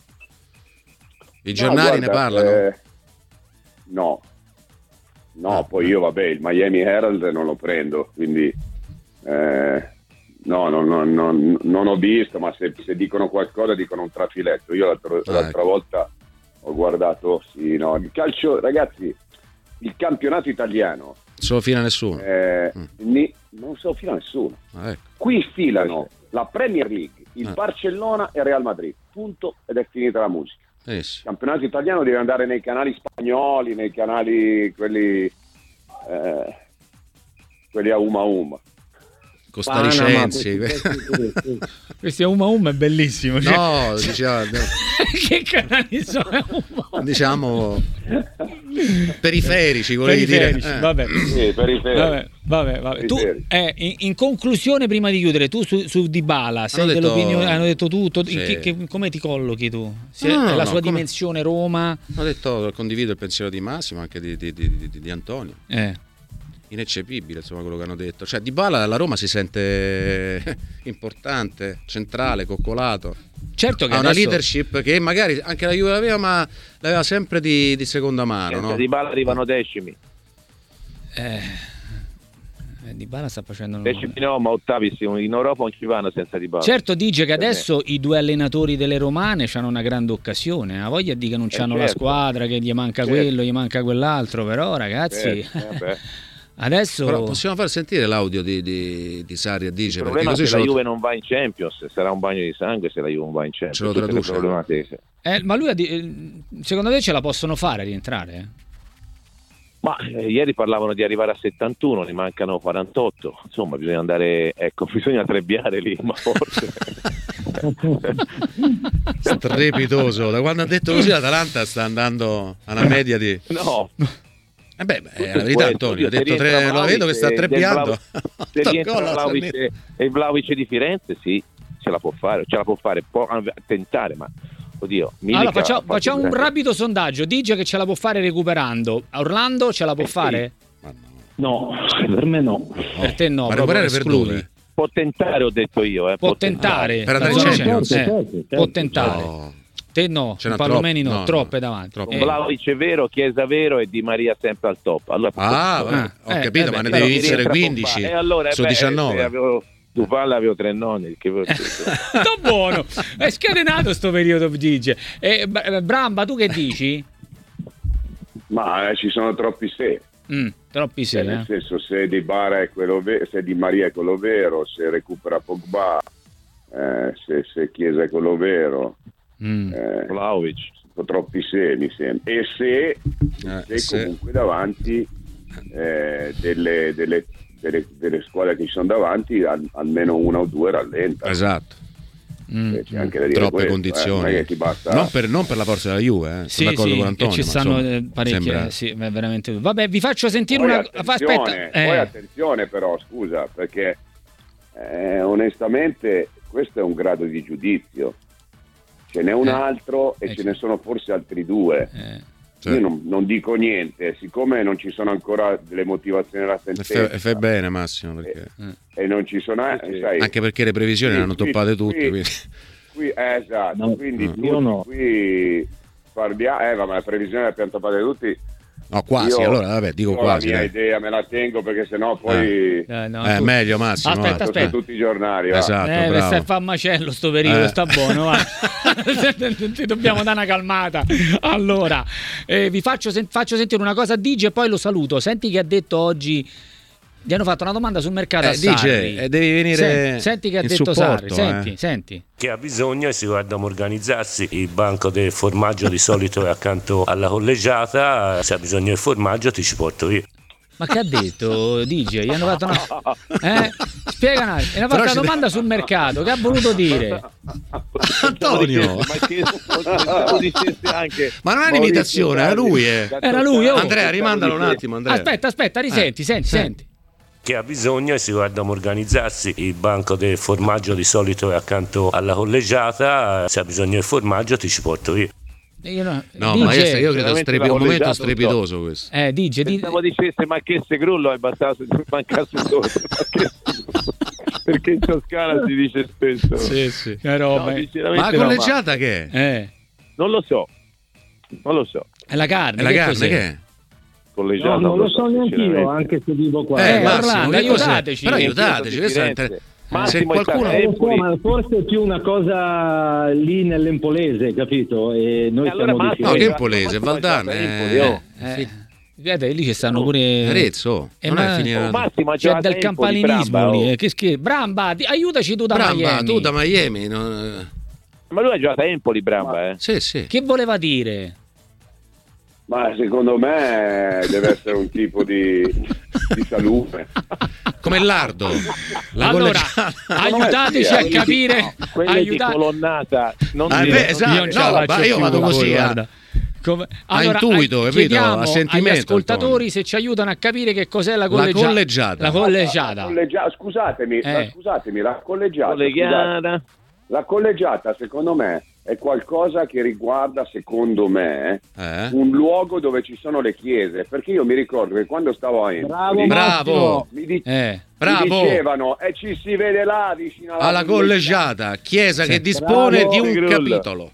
S4: I
S2: No,
S4: giornali ne
S2: guarda,
S4: parlano?
S2: eh, no, no,
S4: Ah,
S2: poi io vabbè, il Miami Herald non lo prendo, quindi eh, no, no, no, no, non ho visto, ma se, se dicono qualcosa dicono un trafiletto. Io l'altro-
S4: Ah,
S2: l'altra
S4: ecco.
S2: volta ho guardato, sì, no, il calcio, ragazzi, il campionato italiano
S4: Solo fino a nessuno.
S2: eh,
S4: Mm.
S2: ni- non so fino a nessuno.
S4: Ah, ecco.
S2: Qui filano la Premier League, il
S4: Ah.
S2: Barcellona e il Real Madrid, punto, ed è finita la musica.
S4: Benissimo.
S2: Il campionato italiano deve andare nei canali spagnoli, nei canali quelli eh, quelli a Uma Uma.
S4: Costaricensi.
S1: Questo è Uma Uma, è bellissimo. Cioè,
S4: No, diciamo,
S1: che canali sono Uma?
S4: diciamo periferici, volevi
S1: Periferici,
S4: dire. Eh.
S1: vabbè.
S2: Sì, periferici.
S1: Vabbè, vabbè, vabbè. Tu,
S2: Periferici.
S1: eh, in, in conclusione, prima di chiudere, tu su, su Dybala sei
S4: Hanno detto-
S1: dell'opinione, hanno detto tutto.
S4: Sì.
S1: Che- che- come ti collochi tu? Se
S4: No, no,
S1: è la
S4: no,
S1: sua
S4: come-
S1: dimensione Roma?
S4: Ho detto, condivido il pensiero di Massimo, anche di, di- di- di- di Antonio.
S1: Eh.
S4: Ineccepibile, insomma, quello che hanno detto. Cioè, Dybala alla Roma si sente importante, centrale, coccolato.
S1: Certo che
S4: Ha una
S1: adesso-
S4: leadership che magari anche la Juve l'aveva, ma l'aveva sempre di, di seconda mano,
S5: Senza
S4: no?
S5: Dybala arrivano decimi.
S1: Eh, eh, Dybala sta facendo una-
S5: Decimi no, ma ottavi sì, in Europa non ci vanno senza Dybala.
S1: Certo, dice che
S5: Per me.
S1: adesso i due allenatori delle romane hanno una grande occasione. Ha voglia di che non
S5: Eh,
S1: hanno la
S5: certo.
S1: squadra, che gli manca
S2: Certo.
S1: quello, gli manca quell'altro. Però, ragazzi,
S2: Certo,
S5: Eh, beh.
S1: adesso
S4: Però possiamo far sentire l'audio di, di, di Sarri a Dice,
S5: Il
S4: perché
S5: problema è
S4: così
S5: che
S4: ce
S5: la
S4: lo-
S5: Juve non va in Champions, sarà un bagno di sangue se la Juve non va in Champions.
S4: Ce lo
S5: Tutte le
S4: traduce.
S5: problematiche.
S1: Eh, ma lui ha di- eh, secondo te ce la possono fare a rientrare?
S5: Ma eh, ieri parlavano di arrivare a settantuno, ne mancano quarantotto. Insomma, bisogna andare, ecco, bisogna trebbiare lì, ma forse.
S4: strepitoso. Da quando ha detto così l'Atalanta sta andando a una media di...
S5: No,
S4: Eh beh, beh, è
S5: tutto
S4: la verità,
S5: questo,
S4: Antonio. Ha
S5: oddio, se
S4: detto tre,
S5: rientra
S4: lo vedo che sta
S5: Vlahovic e
S4: trebbiando.
S5: del Vlau- Se
S4: Sto
S5: rientra
S4: gol,
S5: Vlahovic
S4: Sarri.
S5: e e il Vlahovic di Firenze, sì, ce la può fare, ce la può fare, può tentare, ma oddio. Milik
S1: Allora
S5: ha
S1: facciamo,
S5: fatto
S1: facciamo un
S5: grande-
S1: rapido sondaggio. Dice che ce la può fare recuperando. A Orlando ce la può
S5: Eh, sì.
S1: fare?
S4: Ma no.
S3: No, per me no.
S1: Per te no,
S4: Ma
S1: proprio
S4: recuperare per
S1: escludi.
S4: dove?
S5: Può tentare, ho detto io. Eh,
S1: Può tentare.
S4: Per andare
S1: No,
S4: in
S1: no,
S4: Champions?
S1: eh,
S3: Certo, certo,
S1: può
S3: certo.
S1: tentare.
S4: No.
S1: Te no,
S4: Ce n'ha
S1: Palomeni
S4: troppo.
S1: no,
S4: No,
S1: troppe
S4: no,
S1: davanti.
S4: troppo.
S5: Con
S1: Eh,
S5: Vlahovic è vero, Chiesa vero e Di Maria sempre al top. Allora,
S4: Ah,
S1: Ah,
S4: vabbè, ho
S1: eh,
S4: capito,
S1: eh,
S4: ma
S1: beh,
S4: ne
S1: però
S4: devi
S1: mi
S4: vincere
S5: rientra
S4: quindici
S5: Pogba. E allora,
S4: su
S5: beh,
S4: diciannove.
S5: eh, avevo, Dupalla avevo tre nonni. Che...
S1: sto buono. È scatenato sto periodo, dice. E, Bramba, tu che dici?
S2: Ma eh, ci sono troppi se.
S1: Mm, troppi se,
S2: cioè, nel
S1: eh.
S2: senso, se Di Bara è quello vero, se Di Maria è quello vero, se recupera Pogba, eh, se, se Chiesa è quello vero,
S1: Mm.
S2: eh,
S5: Vlahovic.
S2: sono troppi se, mi sembra. E se,
S4: Eh,
S2: se
S4: se-
S2: comunque davanti eh, delle, delle, delle, delle squadre che ci sono davanti, al- almeno una o due rallenta.
S4: Esatto.
S1: Mm.
S2: Eh, c'è anche da dire
S4: Troppe
S2: questo,
S4: condizioni.
S2: eh, non è che ti basta.
S4: Non per, non per la forza della Juve, eh.
S1: Sì,
S4: sono d'accordo
S1: sì,
S4: con
S1: che
S4: Antonio.
S1: ci
S4: ma
S1: stanno
S4: insomma,
S1: eh, parecchie,
S4: sembra-
S1: eh, sì, è veramente. Vabbè, vi faccio sentire
S2: Poi
S1: una.
S2: attenzione,
S1: Aspetta, eh.
S2: poi attenzione però, scusa, perché eh, onestamente questo è un grado di giudizio. Ce n'è un
S1: Eh,
S2: altro e
S1: eh,
S2: ce ne sono forse altri due.
S1: Eh.
S4: Cioè,
S2: Io non, non dico niente, siccome non ci sono ancora delle motivazioni alla
S4: e fai,
S2: sentenza
S4: e fai bene Massimo, perché...
S2: e non ci sono, eh,
S5: Sì, sì.
S2: sai,
S4: anche perché le previsioni
S2: Qui-
S4: le hanno
S2: qui-
S4: toppate tutte.
S2: qui-
S4: quindi-
S2: qui, eh, esatto,
S3: No,
S2: quindi
S4: no.
S2: tutti
S3: Io no.
S2: qui parliamo, eh, ma la previsione l'abbiamo toppate tutti.
S4: No, quasi,
S2: Io-
S4: allora vabbè, dico
S2: io
S4: quasi.
S2: la mia
S4: dai.
S2: idea me la tengo perché sennò poi
S1: Eh, no,
S4: Eh,
S1: tu-
S4: meglio Massimo.
S1: Aspetta,
S4: va.
S1: aspetta.
S2: su tutti i giornali. va.
S4: Esatto,
S1: Eh,
S4: bravo.
S1: stai a fa macello sto periodo,
S4: Eh.
S1: sta buono. va. Ti dobbiamo dare una calmata. Allora, eh, vi faccio, sen- faccio sentire una cosa a Digi e poi lo saluto. Senti che ha detto oggi. Gli hanno fatto una domanda sul mercato
S4: Eh,
S1: a Sarri.
S4: dice, eh, devi venire
S1: Senti, senti che ha
S4: in
S1: detto Sarri.
S4: supporto,
S1: Senti,
S4: eh.
S1: senti.
S6: Che ha bisogno e si guardano organizzarsi. Il banco del formaggio di solito è accanto alla collegiata, se ha bisogno del formaggio ti ci porto io.
S1: Ma che ha detto D J? Gli hanno fatto una. Eh? Spiega un attimo. Gli hanno fatto
S4: Però
S1: una
S4: ci
S1: domanda sul mercato. Che ha voluto dire?
S4: Antonio!
S5: Ma che pensavo dicesse anche
S4: Ma non è
S5: Maurizio
S4: un'imitazione, era
S5: Draghi.
S4: lui, eh.
S1: Era lui, oh.
S4: Andrea, rimandalo un attimo, Andrea.
S1: Aspetta, aspetta, risenti,
S4: Eh,
S1: senti,
S4: sì.
S1: senti.
S6: Che ha bisogno e si guardano organizzarsi. Il banco del formaggio di solito è accanto alla collegiata, se ha bisogno del formaggio ti ci porto io.
S1: Io no,
S4: No,
S1: D J,
S4: ma io, io credo
S5: veramente
S4: strepi-
S5: una
S4: un momento
S5: collegiata,
S4: strepitoso questo.
S1: Eh, D J, di-
S5: Pensavo dicesse ma che se grullo è bastato se mancasse solo ma che perché in Toscana si dice spesso
S1: Sì, sì. Che
S5: No,
S1: roba.
S5: sinceramente
S4: Ma la
S5: no,
S4: collegiata che è?
S1: Eh,
S5: non lo so non lo so
S1: è la carne.
S4: È la
S1: che
S4: carne
S1: cos'è?
S4: che è?
S5: collegiata
S3: No, non lo so neanche io,
S5: sinceramente.
S3: anche se vivo qua.
S4: Eh,
S1: Eh,
S4: Massimo,
S1: Orlando,
S4: che cos'è?
S1: aiutateci.
S4: Però
S1: Eh,
S4: aiutateci, questo è inter-
S5: Massimo
S4: se
S5: è stato
S4: qualcuno...
S5: a
S3: Eh, lo so,
S5: Empoli.
S3: ma forse è più una cosa lì nell'Empolese, capito? E noi
S5: E allora
S3: siamo di
S5: Massimo-
S4: No, che
S3: Firenze.
S4: Empolese,
S5: Massimo è già
S4: Valdana,
S5: a
S4: eh.
S5: Empoli, oh.
S1: Eh, guardate, lì ci stanno pure.
S4: Arezzo,
S1: Eh,
S4: non
S1: ma-
S4: è finita.
S5: Oh, Massimo ha
S1: C'è
S5: giocato
S1: del
S5: a Empoli,
S1: campanilismo
S5: Bramba,
S1: lì.
S5: oh.
S1: eh, Che schifo. Bramba, di- aiutaci tu da
S4: Bramba,
S1: Miami.
S4: tu da Miami, non-
S5: ma lui ha giocato a Empoli Bramba eh.
S4: sì, sì.
S1: Che voleva dire?
S2: Ma secondo me deve essere un tipo di, di salute.
S4: Come Lardo. La
S1: Allora,
S4: collegiata.
S1: aiutateci
S2: Sì,
S1: a
S2: quelli di-
S1: capire.
S5: quelle
S1: aiuta-
S5: di colonnata non
S4: Ah,
S5: di-
S4: beh,
S5: non
S4: esatto.
S5: di-
S1: Io non ce
S4: no,
S1: la
S4: ma
S1: faccio
S4: io
S1: più,
S4: vado
S1: con
S4: così,
S1: voi,
S4: ah.
S1: guarda. Come-
S4: A
S1: allora,
S4: intuito,
S1: ai-
S4: capito?
S1: chiediamo
S4: A sentimento,
S1: agli ascoltatori
S4: Antonio.
S1: se ci aiutano a capire che cos'è la
S4: La
S1: collegiata.
S4: collegiata.
S1: La collegiata.
S2: La collegia- scusatemi,
S1: Eh.
S2: la- scusatemi, la collegiata, scusate,
S5: collegata
S2: la collegiata secondo me è qualcosa che riguarda, secondo me,
S4: Eh?
S2: un luogo dove ci sono le chiese, perché io mi ricordo che quando stavo a Empoli
S3: Bravo,
S4: Bravo.
S3: Massimo.
S2: mi, di-
S1: Eh.
S2: mi
S4: Bravo.
S2: dicevano e ci si vede là vicino alla,
S4: Alla collegiata, chiesa
S1: Sì.
S4: che dispone
S3: Bravo.
S4: di un
S5: Grullo.
S4: capitolo.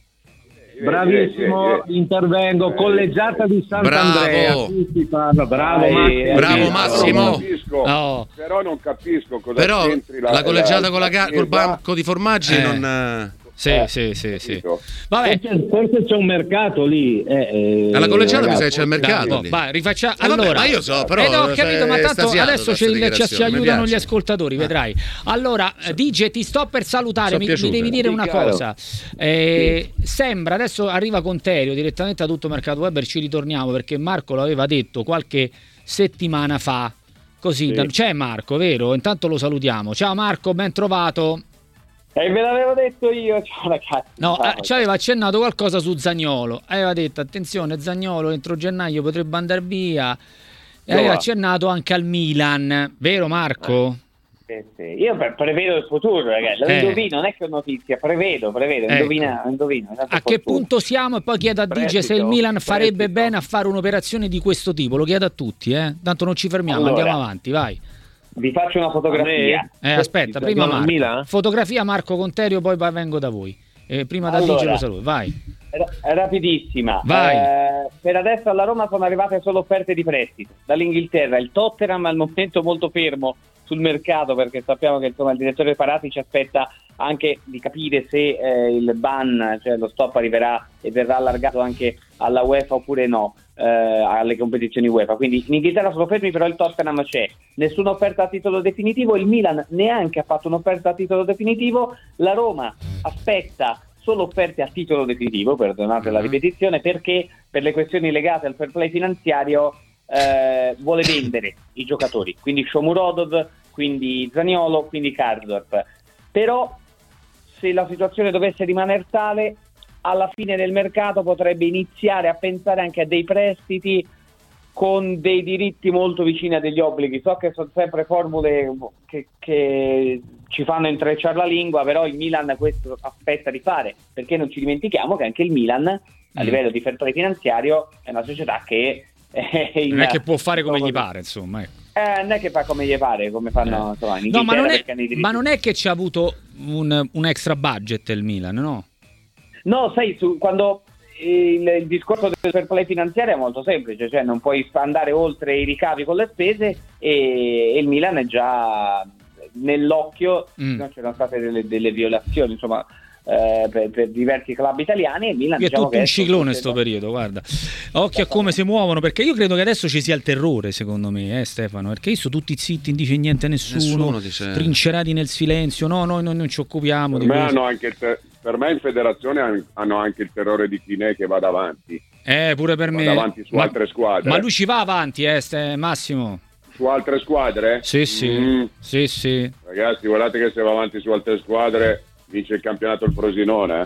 S3: Bravissimo, intervengo. Collegiata di Sant'Andrea.
S4: Bravo.
S3: Qui si parla. Bravo,
S5: Eh,
S3: Massimo.
S4: Bravo,
S5: Però
S4: Massimo.
S2: Non capisco,
S1: Oh.
S2: però non capisco cosa
S4: Però
S2: c'entri
S4: la, collegiata con la ca-
S2: chiesa.
S4: col banco di formaggi
S1: Eh.
S4: non... eh,
S1: Sì,
S2: Eh,
S1: sì, sì, sì.
S2: capito?
S1: Vabbè.
S3: Forse, forse c'è un mercato lì. Eh, eh,
S4: Alla collegiata mi sa
S3: ragazzi.
S4: che c'è il mercato
S1: Dai,
S4: lì.
S1: vai, rifacciamo.
S4: Eh, vabbè,
S1: allora,
S4: ma io so, però,
S1: Eh, no, ho capito, ma
S4: è
S1: tanto
S4: estasiato
S1: adesso
S4: da
S1: ci,
S4: sta
S1: ci, ci
S4: dichiarazione, mi
S1: aiutano
S4: piace.
S1: gli ascoltatori, vedrai. Allora, eh, D J, ti sto per salutare.
S4: Sono
S1: Mi, mi
S4: piaciute.
S1: devi dire
S5: Sì,
S1: una
S5: caro.
S1: cosa. Eh, Sembra adesso arriva Conterio direttamente a Tutto Mercato Web. Ci ritorniamo perché Marco l'aveva detto qualche settimana fa. Così
S5: Sì.
S1: da- c'è Marco, vero? Intanto lo salutiamo. Ciao Marco, ben trovato.
S7: E ve l'avevo detto io, ciao ragazzi.
S1: No,
S7: ciao.
S1: eh, ci aveva accennato qualcosa su Zaniolo. Aveva detto attenzione, Zaniolo entro gennaio potrebbe andare via. E aveva
S5: va.
S1: accennato anche al Milan, vero Marco?
S7: Sì, sì. Io pre- prevedo il futuro, ragazzi. Lo
S1: Eh.
S7: indovino, non è che ho notizia, prevedo, prevedo,
S1: Ecco.
S7: indovina, indovino. esatto,
S1: A che
S7: fortuna.
S1: punto siamo? E poi chiedo a D J se il
S5: Prestito,
S1: Milan farebbe
S5: prestito.
S1: bene a fare un'operazione di questo tipo. Lo chiedo a tutti, eh? Tanto non ci fermiamo,
S7: Allora.
S1: andiamo avanti, vai.
S7: Vi faccio una fotografia.
S1: Eh, aspetta,
S5: Ti
S1: prima
S5: servono al
S1: Marco.
S5: Milan?
S1: Fotografia Marco Conterio, poi va- vengo da voi. Eh, prima da D J
S7: Allora.
S1: lo saluto, vai.
S7: Ra- rapidissima.
S1: Vai.
S7: Eh, per adesso alla Roma sono arrivate solo offerte di prestito dall'Inghilterra. Il Tottenham al momento molto fermo sul mercato perché sappiamo che insomma il direttore Parati ci aspetta anche di capire se eh, il ban, cioè lo stop arriverà e verrà allargato anche alla UEFA oppure no, eh, alle competizioni UEFA. Quindi in Inghilterra sono fermi, però il Tottenham c'è, nessuna offerta a titolo definitivo, il Milan neanche ha fatto un'offerta a titolo definitivo, la Roma aspetta solo offerte a titolo definitivo, perdonate la ripetizione, perché per le questioni legate al fair play finanziario eh, vuole vendere i giocatori, quindi Shomurodov, quindi Zaniolo, quindi Karsdorp. Però se la situazione dovesse rimanere tale, alla fine del mercato potrebbe iniziare a pensare anche a dei prestiti con dei diritti molto vicini a degli obblighi. So che sono sempre formule che, che ci fanno intrecciare la lingua, però il Milan questo aspetta di fare, perché non ci dimentichiamo che anche il Milan a mm. livello di fair play finanziario è una società che è in,
S1: non è che può fare come gli pare, insomma, ecco.
S7: Eh, non è che fa come gli pare, come fanno eh. insomma, in
S1: no, ma non, è, ma non è che ci ha avuto un, un extra budget il Milan, no?
S7: No, sai, su, quando il, il discorso del fair play finanziario è molto semplice, cioè non puoi andare oltre i ricavi con le spese e, e il Milan è già nell'occhio, mm. no, c'erano state delle, delle violazioni, insomma, eh, per, per diversi club italiani, e il Milan
S1: è
S7: diciamo
S1: tutto
S7: che
S1: un ciclone sto periodo, guarda, occhio a come si muovono, perché io credo che adesso ci sia il terrore, secondo me, eh Stefano, perché io sono tutti zitti, non dice niente a nessuno, nessuno dice... trincerati nel silenzio, no, noi, noi non ci occupiamo
S2: per
S1: di
S2: me
S1: questo.
S2: Hanno anche te- per me in federazione hanno anche il terrore di Chinè che va davanti,
S1: eh pure per
S2: va
S1: me
S2: davanti su
S1: ma,
S2: altre squadre,
S1: ma lui ci va avanti, eh Ste- Massimo,
S2: su altre squadre?
S1: Sì, sì, mm. sì, sì.
S2: Ragazzi, guardate che se va avanti su altre squadre vince il campionato il Frosinone, eh?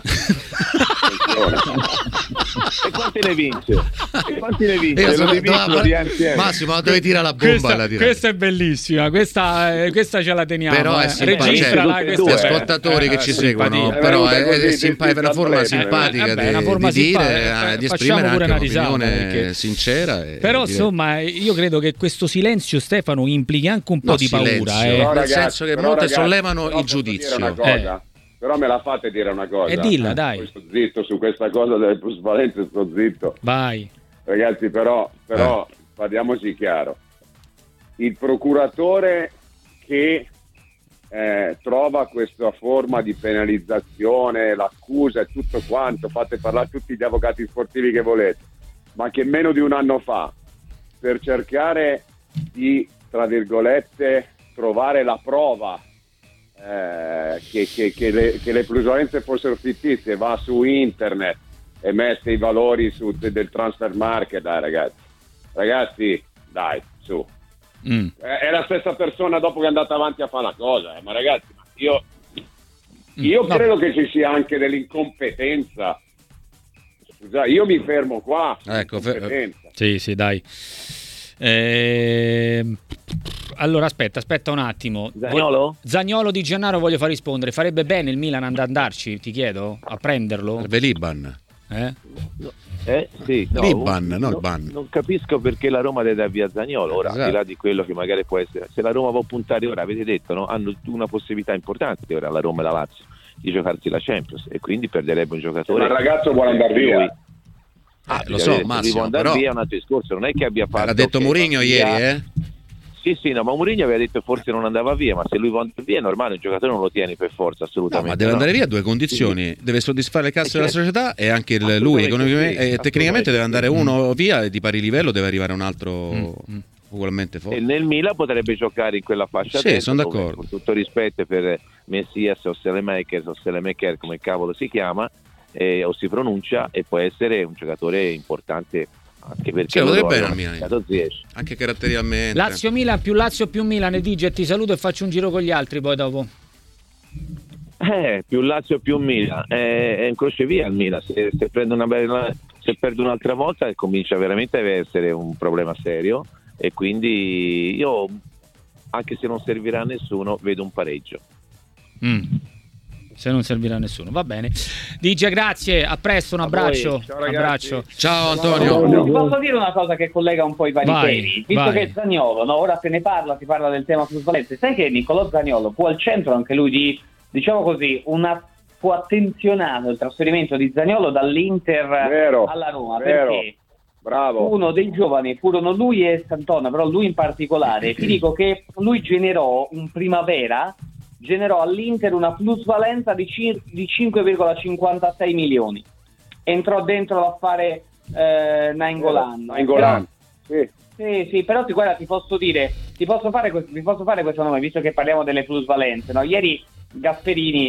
S5: E quanti ne vince? E quanti ne vince?
S4: Io
S5: Lo
S4: sono, dove, Massimo, dove tira la bomba?
S1: Questa,
S4: la
S1: questa è bellissima, questa, questa ce la teniamo.
S4: Però è
S1: eh. Registrala,
S4: gli ascoltatori eh, che ci seguono,
S2: eh,
S4: però è,
S2: così,
S4: è, simpa- è una forma
S2: eh,
S4: simpatica
S1: eh, beh, una forma
S4: di, di dire,
S1: simpatica,
S4: eh, di
S1: facciamo
S4: esprimere
S1: pure
S4: anche
S1: una risata,
S4: un'opinione
S1: perché...
S4: sincera. E
S1: però
S4: dire...
S1: insomma, io credo che questo silenzio, Stefano, implichi anche un po'
S4: no,
S1: di
S4: silenzio,
S1: paura, eh.
S2: Però,
S4: nel
S2: ragazzi,
S4: senso che
S2: però,
S4: molte
S2: ragazzi,
S4: sollevano
S2: però
S4: il giudizio.
S2: Una cosa, eh. Però me la fate dire una cosa.
S1: E dilla, dai.
S2: Poi sto zitto su questa cosa delle plusvalenze, sto zitto.
S1: Vai.
S2: Ragazzi, però, però eh. parliamoci chiaro. Il procuratore che eh, trova questa forma di penalizzazione, l'accusa e tutto quanto, fate parlare tutti gli avvocati sportivi che volete, ma che meno di un anno fa, per cercare di, tra virgolette, trovare la prova Eh, che, che, che, le, che le plusvalenze fossero fittizie, va su internet e mette i valori su, de, del transfer market, dai ragazzi ragazzi dai su mm. eh, è la stessa persona dopo che è andata avanti a fare la cosa, eh, ma ragazzi ma io io mm, credo no. che ci sia anche dell'incompetenza. Scusa, io mi fermo qua,
S4: ecco, fe-
S1: sì sì dai eh... Allora aspetta, aspetta un attimo.
S5: Zaniolo?
S1: Zaniolo di Gennaro voglio far rispondere. Farebbe bene il Milan ad andarci, ti chiedo, a prenderlo?
S4: Per Liban.
S1: Eh?
S5: No, eh sì, no,
S4: Liban,
S5: no,
S4: non il ban.
S5: Non capisco perché la Roma deve dar via Zaniolo. Ora, esatto. Al di là di quello che magari può essere, se la Roma può puntare ora, avete detto, no? Hanno una possibilità importante ora la Roma e la Lazio di giocarsi la Champions e quindi perderebbe un giocatore.
S2: Ma il ragazzo vuole andare via.
S5: Lui... Ah,
S4: eh, lo so, Massimo,
S5: può andare
S4: però...
S5: via è un altro discorso, non è che abbia fatto.
S4: L'ha detto Mourinho ieri, eh?
S5: Sì, sì, no, ma Mourinho aveva detto forse non andava via, ma se lui va via è normale, un giocatore non lo tieni per forza, assolutamente.
S4: No, ma deve
S5: no?
S4: andare via a due condizioni, sì. Deve soddisfare le casse della società e anche il, lui economicamente sì, e tecnicamente deve andare uno via e di pari livello deve arrivare un altro mm. ugualmente forte.
S5: E nel Milan potrebbe giocare in quella fascia.
S4: Sì, sono d'accordo.
S5: Con tutto rispetto per Messias o Selemaker o Selemaker, come cavolo si chiama, eh, o si pronuncia, e può essere un giocatore importante. Anche perché
S4: cioè, potrebbe bene al Milan,
S5: Ziyech.
S4: anche caratterialmente.
S1: Lazio Milan più Lazio più Milan, e Digi, ti saluto e faccio un giro con gli altri poi dopo.
S5: Eh, più Lazio più Milan, eh, è un crocevia il Milan, se, se prende una bella, se perde un'altra volta comincia veramente a essere un problema serio, e quindi io, anche se non servirà a nessuno, vedo un pareggio.
S1: Mm. Se non servirà a nessuno, va bene. Dice grazie, a presto, un abbraccio.
S2: Ciao,
S1: abbraccio.
S4: Ciao Antonio.
S7: No, ti posso dire una cosa che collega un po' i vari
S1: vai,
S7: temi, visto
S1: vai.
S7: che Zaniolo, no, ora se ne parla, si parla del tema plusvalenze. Sai che Nicolò Zaniolo fu al centro anche lui di, diciamo così, una fu attenzionato il trasferimento di Zaniolo dall'Inter
S2: vero,
S7: alla Roma,
S2: vero.
S7: perché
S2: Bravo.
S7: uno dei giovani furono lui e Sant'Antonio, però lui in particolare, ti dico che lui generò un primavera generò all'Inter una plusvalenza di, cin- di cinque virgola cinquantasei milioni. Entrò dentro l'affare eh, Nainggolan.
S2: Nainggolan, sì.
S7: Sì, sì, però ti, guarda, ti posso dire, ti posso fare questo, ti posso fare questo nome, visto che parliamo delle plusvalenze, no? Ieri Gasperini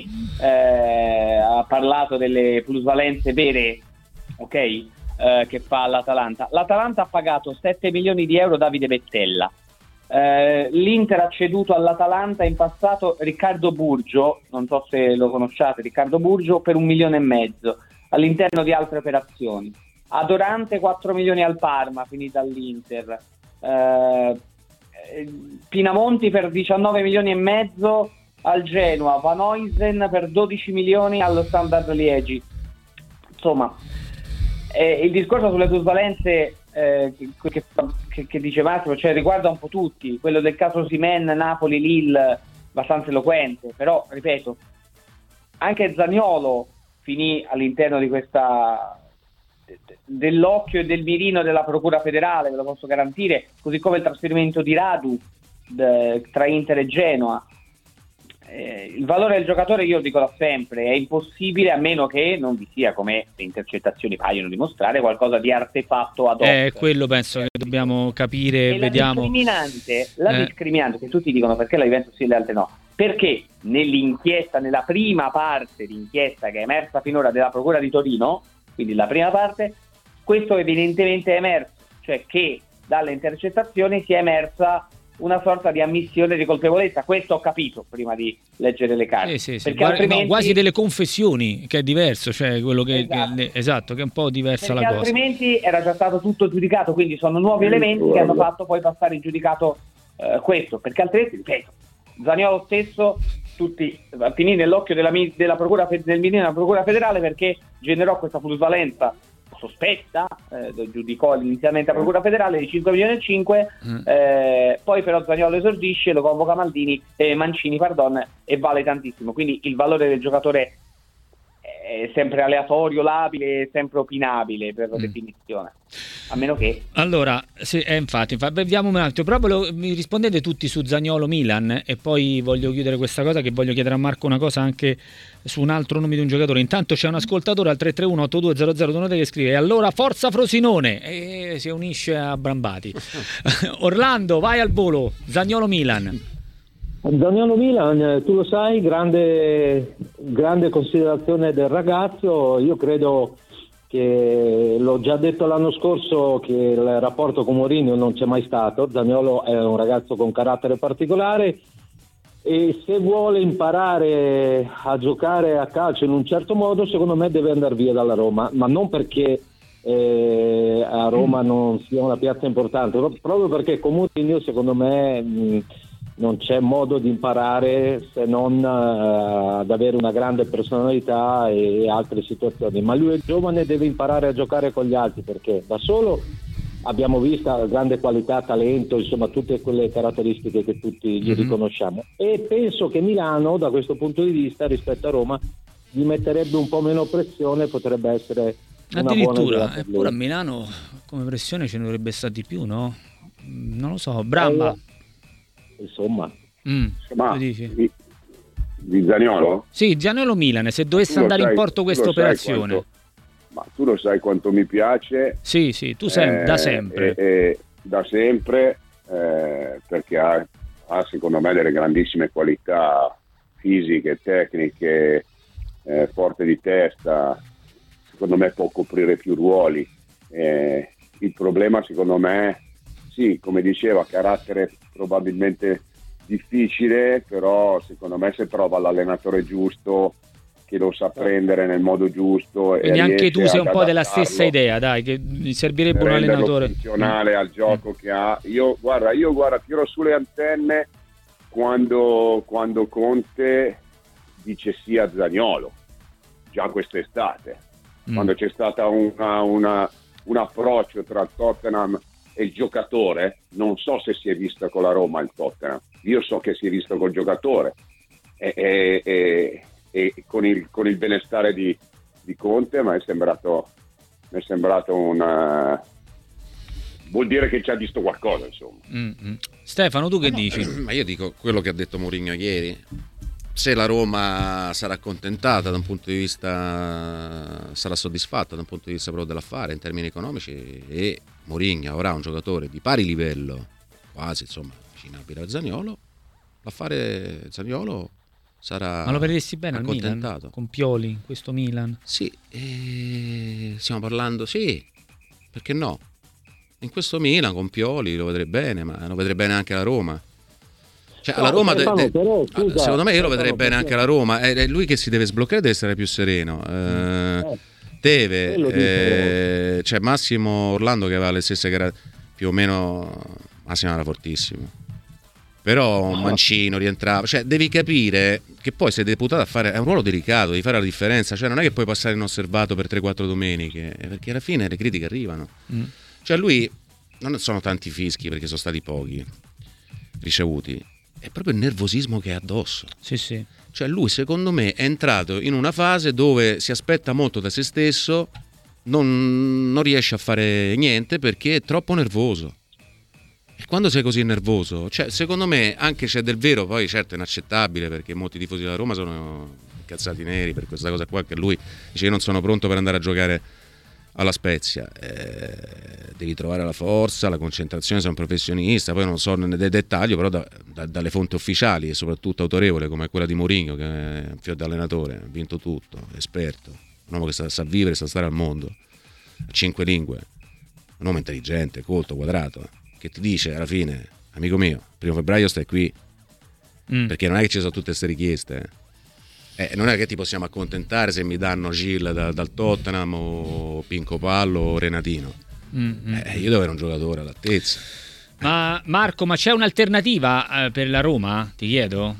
S7: eh, ha parlato delle plusvalenze vere, ok, eh, che fa l'Atalanta. L'Atalanta ha pagato sette milioni di euro Davide Bettella. Eh, L'Inter ha ceduto all'Atalanta in passato Riccardo Burgio, non so se lo conosciate, Riccardo Burgio, per un milione e mezzo all'interno di altre operazioni. Adorante quattro milioni al Parma, finita all'Inter. Eh, Pinamonti per diciannove milioni e mezzo al Genoa, Van Oysen per dodici milioni allo Standard Liegi. Insomma, eh, il discorso sulle plusvalenze eh, che, che, che dice Massimo, cioè riguarda un po' tutti. Quello del caso Osimhen, Napoli, Lille, abbastanza eloquente, però ripeto, anche Zaniolo finì all'interno di questa dell'occhio e del mirino della Procura Federale, ve lo posso garantire, così come il trasferimento di Radu de, tra Inter e Genoa. Eh, il valore del giocatore, io dico da sempre, è impossibile a meno che non vi sia, come le intercettazioni paiono dimostrare, qualcosa di artefatto ad hoc.
S1: Eh, quello penso che dobbiamo capire,
S7: e
S1: vediamo.
S7: La discriminante, la
S1: eh.
S7: discriminante che tutti dicono perché la Juventus sì e le altre no, perché nell'inchiesta, nella prima parte di inchiesta che è emersa finora della Procura di Torino, quindi la prima parte, questo evidentemente è emerso, cioè che dalle intercettazioni sia emersa una sorta di ammissione di colpevolezza. Questo ho capito prima di leggere le carte.
S1: Sì, sì, sì.
S7: Perché
S1: Guarda,
S7: altrimenti...
S1: no, quasi delle confessioni, che è diverso, cioè quello che
S7: esatto,
S1: che, esatto, che è un po' diversa
S7: perché
S1: la cosa.
S7: Altrimenti era già stato tutto giudicato, quindi sono nuovi
S2: Mm,
S7: elementi
S2: guarda.
S7: che hanno fatto poi passare in giudicato eh, questo, perché altrimenti, ripeto, Zaniolo stesso tutti finì nell'occhio della, della procura del mirino della Procura Federale perché generò questa plusvalenza sospetta, eh, giudicò inizialmente la Procura Federale di cinque milioni e cinque, mm. eh, poi però Zaniolo esordisce, lo convoca Maldini, eh, Mancini pardon, e vale tantissimo, quindi il valore del giocatore è sempre aleatorio, labile, sempre opinabile per la mm. definizione, a meno che
S1: allora sì, eh, infatti, infatti vediamo un attimo, proprio mi rispondete tutti su Zaniolo Milan e poi voglio chiudere questa cosa, che voglio chiedere a Marco una cosa anche su un altro nome di un giocatore. Intanto c'è un ascoltatore al tre tre uno otto due zero zero due nove che scrive: allora forza Frosinone, e si unisce a Brambati. Orlando, vai al volo. Zaniolo Milan.
S3: Zaniolo Milan, tu lo sai, grande, grande considerazione del ragazzo. Io credo che, l'ho già detto l'anno scorso, che il rapporto con Mourinho non c'è mai stato. Zaniolo è un ragazzo con carattere particolare e se vuole imparare a giocare a calcio in un certo modo, secondo me deve andare via dalla Roma, ma non perché eh, a Roma non sia una piazza importante, proprio perché con Mourinho secondo me mh, non c'è modo di imparare se non uh, ad avere una grande personalità e altre situazioni, ma lui è giovane, deve imparare a giocare con gli altri, perché da solo abbiamo visto grande qualità, talento, insomma tutte quelle caratteristiche che tutti gli mm-hmm. riconosciamo, e penso che Milano da questo punto di vista rispetto a Roma gli metterebbe un po' meno pressione, potrebbe essere una buona idea.
S1: Eppure a Milano come pressione ce ne dovrebbe stare di più, no? Non lo so, Bramba.
S3: Eh, insomma
S1: mm,
S2: ma
S1: dici?
S2: Di, di Zaniolo?
S1: Sì, Zaniolo Milan, se dovesse andare
S2: sai,
S1: in porto questa operazione
S2: quanto, ma tu lo sai quanto mi piace.
S1: Sì, sì, tu sei
S2: eh,
S1: da sempre
S2: eh, eh, da sempre eh, perché ha, ha secondo me delle grandissime qualità fisiche, tecniche, eh, forte di testa, secondo me può coprire più ruoli. Eh, il problema secondo me, sì, come diceva, carattere probabilmente difficile, però secondo me se trova l'allenatore giusto che lo sa prendere nel modo giusto,
S1: quindi
S2: e
S1: anche tu sei un po' della
S2: adattarlo,
S1: stessa idea, dai, che gli servirebbe un allenatore
S2: funzionale al gioco mm. che ha. Io guarda, io guarda, tiro sulle antenne quando, quando Conte dice sì a Zaniolo, già quest'estate, mm. quando c'è stata una, una, un approccio tra il Tottenham e il giocatore. Non so se si è visto con la Roma il Tottenham, io so che si è visto col giocatore e, e, e, e con, il, con il benestare di, di Conte, ma è sembrato mi è sembrato una vuol dire che ci ha visto qualcosa, insomma.
S1: Mm-hmm. Stefano, tu che
S4: no,
S1: dici?
S4: Ma io dico quello che ha detto Mourinho ieri, se la Roma sarà accontentata da un punto di vista, sarà soddisfatta da un punto di vista proprio dell'affare in termini economici, e Mourinho avrà un giocatore di pari livello, quasi insomma avvicinabile a Zaniolo, l'affare Zaniolo sarà
S1: Ma lo vedresti bene al
S4: accontentato.
S1: Milan, con Pioli, in questo Milan?
S4: Sì, eh, stiamo parlando, sì, perché no? In questo Milan con Pioli lo vedrei bene, ma lo vedrei bene anche la Roma. Cioè, alla Roma de- de- però, scusa, secondo me io lo vedrei bene anche alla Roma. È lui che si deve sbloccare, deve essere più sereno. Eh, eh, deve, eh, cioè Massimo Orlando che aveva le stesse caratteristiche, più o meno. Massimo era fortissimo, però Mancino rientrava. Cioè, devi capire che poi sei deputato a fare, è un ruolo delicato, devi fare la differenza. Cioè, non è che puoi passare inosservato per tre quattro domeniche, perché alla fine le critiche arrivano. Mm. Cioè, lui non sono tanti fischi, perché sono stati pochi ricevuti. È proprio il nervosismo che è addosso.
S1: Sì, sì.
S4: Cioè lui secondo me è entrato in una fase dove si aspetta molto da se stesso, non, non riesce a fare niente perché è troppo nervoso. E quando sei così nervoso, cioè secondo me anche c'è del vero, poi certo è inaccettabile perché molti tifosi della Roma sono incazzati neri per questa cosa qua, che lui dice io non sono pronto per andare a giocare alla Spezia. Eh, devi trovare la forza, la concentrazione, sei un professionista, poi non so nei dettagli, però da, da, dalle fonti ufficiali e soprattutto autorevole come quella di Mourinho, che è un fior d'allenatore, ha vinto tutto, esperto, un uomo che sa, sa vivere, sa stare al mondo, a cinque lingue, un uomo intelligente, colto, quadrato, che ti dice alla fine, amico mio, primo febbraio stai qui, mm. perché non è che ci sono tutte queste richieste, eh. Eh, non è che ti possiamo accontentare se mi danno Gil da, dal Tottenham o Pinco Pallo o Renatino. Mm-hmm. Eh, io devo avere un giocatore all'altezza.
S1: Ma Marco, ma c'è un'alternativa eh, per la Roma? Ti chiedo.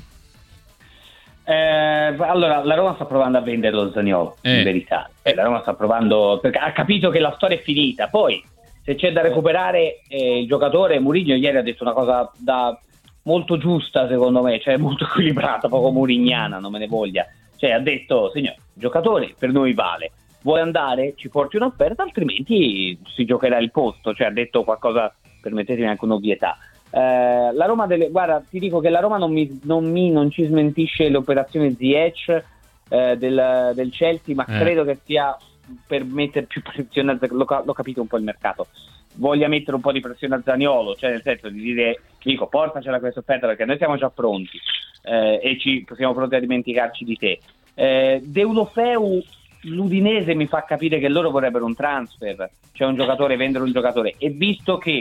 S7: Eh, allora, la Roma sta provando a vendere lo Zaniolo, eh. in verità. Eh, la Roma sta provando, perché ha capito che la storia è finita. Poi, se c'è da recuperare eh, il giocatore, Mourinho ieri ha detto una cosa da molto giusta secondo me, cioè molto equilibrata, poco murignana, non me ne voglia. Cioè ha detto, signore, giocatore per noi vale, vuoi andare, ci porti un'offerta, altrimenti si giocherà il posto. Cioè ha detto qualcosa, permettetemi anche un'ovvietà. Eh, la Roma delle, guarda, ti dico che la Roma non mi, non, mi, non ci smentisce l'operazione Ziyech eh, del, del Chelsea, ma eh. credo che sia per mettere più pressione, l'ho, l'ho capito un po' il mercato, voglia mettere un po' di pressione a Zaniolo, cioè nel senso di dire, dico, portacela questa offerta perché noi siamo già pronti eh, e ci siamo pronti a dimenticarci di te. Eh, Deulofeu, l'Udinese mi fa capire che loro vorrebbero un transfer, cioè un giocatore, vendere un giocatore, e visto che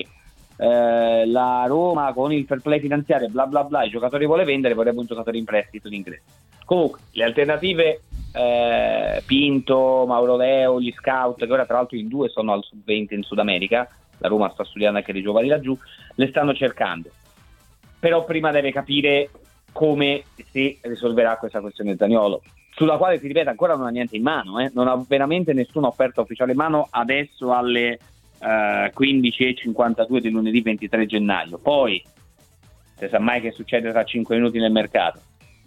S7: eh, la Roma con il fair play finanziario bla bla bla i giocatori vuole vendere, vorrebbe un giocatore in prestito d'ingresso. Comunque le alternative, eh, Pinto, Mauro Leo, gli scout, che ora tra l'altro in due sono al sub venti in Sud America, la Roma sta studiando anche dei giovani laggiù, le stanno cercando, però prima deve capire come si risolverà questa questione Zaniolo, sulla quale, ti ripeto, ancora non ha niente in mano, eh? Non ha veramente nessuna offerta ufficiale in mano adesso alle uh, quindici e cinquantadue di lunedì ventitré gennaio. Poi se sa mai che succede tra cinque minuti nel mercato.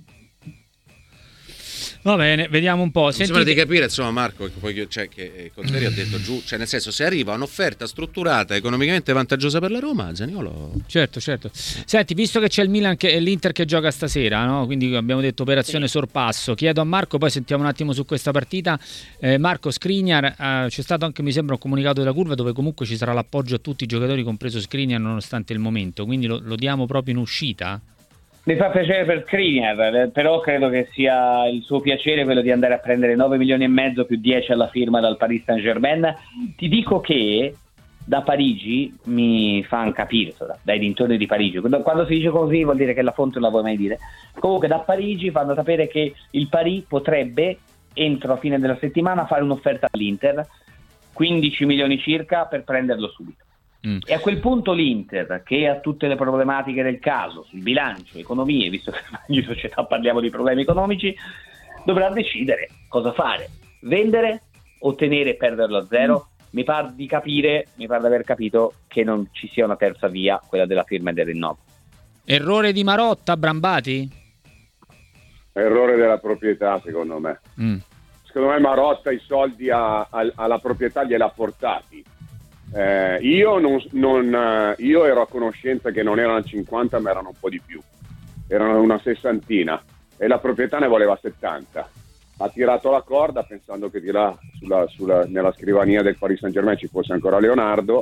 S1: Va bene, vediamo un po'.
S4: Sentite... Mi sembra di capire, insomma, Marco, che poi cioè, che Conterio ha detto giù, cioè nel senso, se arriva un'offerta strutturata economicamente vantaggiosa per la Roma, Zaniolo.
S1: Certo, certo. Senti, visto che c'è il Milan e l'Inter che gioca stasera, no? Quindi abbiamo detto operazione sì. sorpasso. Chiedo a Marco, poi sentiamo un attimo su questa partita. Eh, Marco Skriniar, eh, c'è stato anche, mi sembra, un comunicato della curva dove comunque ci sarà l'appoggio a tutti i giocatori, compreso Skriniar, nonostante il momento. Quindi lo, lo diamo proprio in uscita?
S7: Mi fa piacere per Skriniar, però credo che sia il suo piacere quello di andare a prendere nove milioni e mezzo più dieci alla firma dal Paris Saint-Germain. Ti dico che da Parigi mi fanno capire, dai dintorni di Parigi, quando si dice così vuol dire che la fonte non la vuoi mai dire. Comunque da Parigi fanno sapere che il Paris potrebbe entro la fine della settimana fare un'offerta all'Inter, quindici milioni circa, per prenderlo subito. Mm. E a quel punto l'Inter, che ha tutte le problematiche del caso sul bilancio, economie, visto che in società parliamo di problemi economici, dovrà decidere cosa fare: vendere o tenere e perderlo a zero. Mm. Mi par di capire, mi par di aver capito che non ci sia una terza via, quella della firma e del rinnovo.
S1: Errore di Marotta, Brambati?
S2: Errore della proprietà, secondo me. Mm. Secondo me Marotta i soldi a, a, alla proprietà gliel'ha portati. Eh, io, non, non, io ero a conoscenza che non erano cinquanta ma erano un po' di più, erano una sessantina, e la proprietà ne voleva settanta. Ha tirato la corda pensando che di là sulla, sulla, nella scrivania del Paris Saint-Germain ci fosse ancora Leonardo,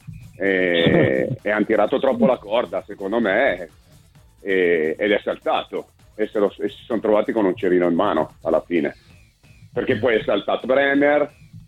S2: e, e hanno tirato troppo la corda secondo me, e, ed è saltato e, se lo, e si sono trovati con un cerino in mano alla fine, perché poi è saltato Bremer,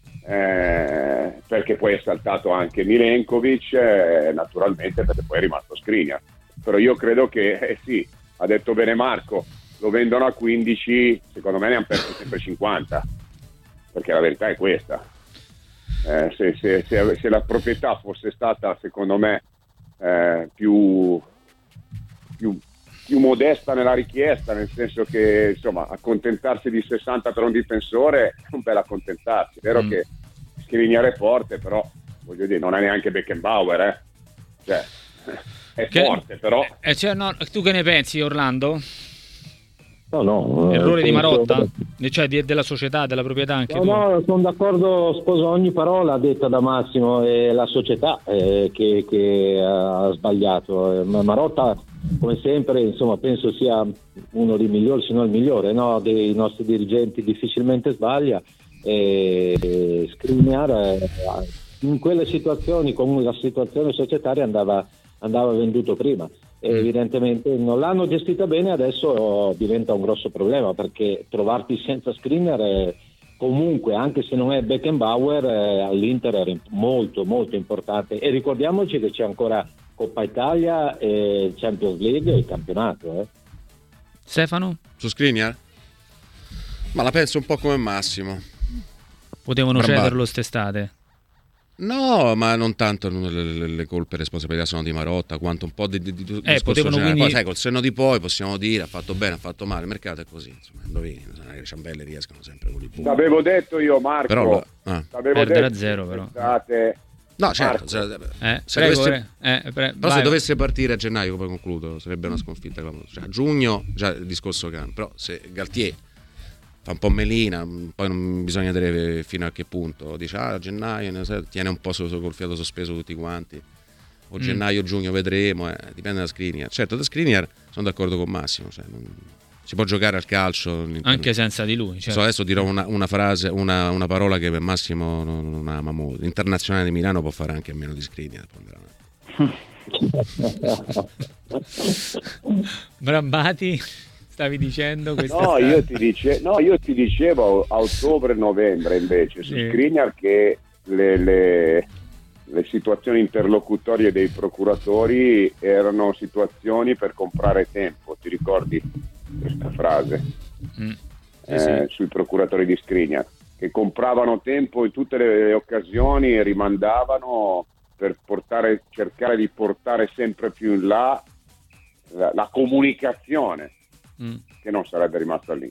S2: eh, perché poi è saltato anche Milenkovic, eh, naturalmente perché poi è rimasto Skriniar. Però io credo che eh, sì, ha detto bene Marco, lo vendono a quindici, secondo me ne hanno perso sempre cinquanta, perché la verità è questa. Eh, se, se, se, se la proprietà fosse stata, secondo me, eh, più, più, più modesta nella richiesta, nel senso che insomma accontentarsi di sessanta per un difensore è un bel accontentarsi. È vero mm. che Skriniar è forte, però voglio dire, non è neanche Beckenbauer, eh? Cioè, è
S1: che,
S2: forte, però.
S1: Eh, cioè, no, tu che ne pensi, Orlando?
S3: No, no.
S1: Errore
S3: eh,
S1: di Marotta?
S3: penso...
S1: Cioè di, della società, della proprietà anche
S3: no,
S1: tu?
S3: No, sono d'accordo, sposo ogni parola detta da Massimo, è la società eh, che, che ha sbagliato. Marotta, come sempre, insomma, penso sia uno dei migliori, se non il migliore, no, dei nostri dirigenti, difficilmente sbaglia. E, e Skriniar eh, in quelle situazioni, con la situazione societaria, andava, andava venduto prima. E evidentemente non l'hanno gestita bene, adesso diventa un grosso problema, perché trovarti senza Skriniar è, comunque, anche se non è Beckenbauer, eh, all'Inter era molto molto importante, e ricordiamoci che c'è ancora Coppa Italia, e Champions League e il campionato. eh.
S1: Stefano?
S4: Su Skriniar? Ma la penso un po' come Massimo.
S1: Potevano
S4: Brambati.
S1: cederlo st'estate?
S4: No, ma non tanto le, le, le colpe e responsabilità sono di Marotta, quanto un po' di, di, di
S1: eh,
S4: discorso generale.
S1: quindi...
S4: Poi sai, col senno di poi possiamo dire ha fatto bene, ha fatto male, il mercato è così, insomma, indovini, le ciambelle riescono sempre con i punti.
S2: L'avevo detto io, Marco,
S4: però ah.
S1: perdere a zero però.
S2: State...
S4: No, certo, se,
S1: eh,
S4: se
S1: prego,
S4: dovesse,
S1: eh, pre-
S4: però
S1: vai,
S4: se dovesse partire a gennaio, poi concludo, sarebbe una sconfitta clamorosa. Cioè, a giugno già il discorso cambia, però se Galtier fa un po' melina, poi non bisogna vedere fino a che punto, dice ah, a gennaio tiene un po' col fiato sospeso tutti quanti, o gennaio, mm. giugno vedremo, eh, dipende da Skriniar. Certo, da Skriniar sono d'accordo con Massimo, cioè, non, si può giocare al calcio
S1: anche senza di lui, certo.
S4: So, adesso dirò una, una frase, una, una parola che per Massimo non, non ama molto. L'Internazionale di Milano può fare anche a meno di Skriniar.
S1: Brambati, stavi dicendo
S2: no io ti, dice, no, io ti dicevo a ottobre-novembre invece su sì. Skriniar che le, le, le situazioni interlocutorie dei procuratori erano situazioni per comprare tempo, ti ricordi questa frase? Mm. Sì, eh, sì. Sui procuratori di Skriniar, che compravano tempo in tutte le occasioni e rimandavano per portare, cercare di portare sempre più in là la, la comunicazione, mm. che non sarebbe rimasta lì.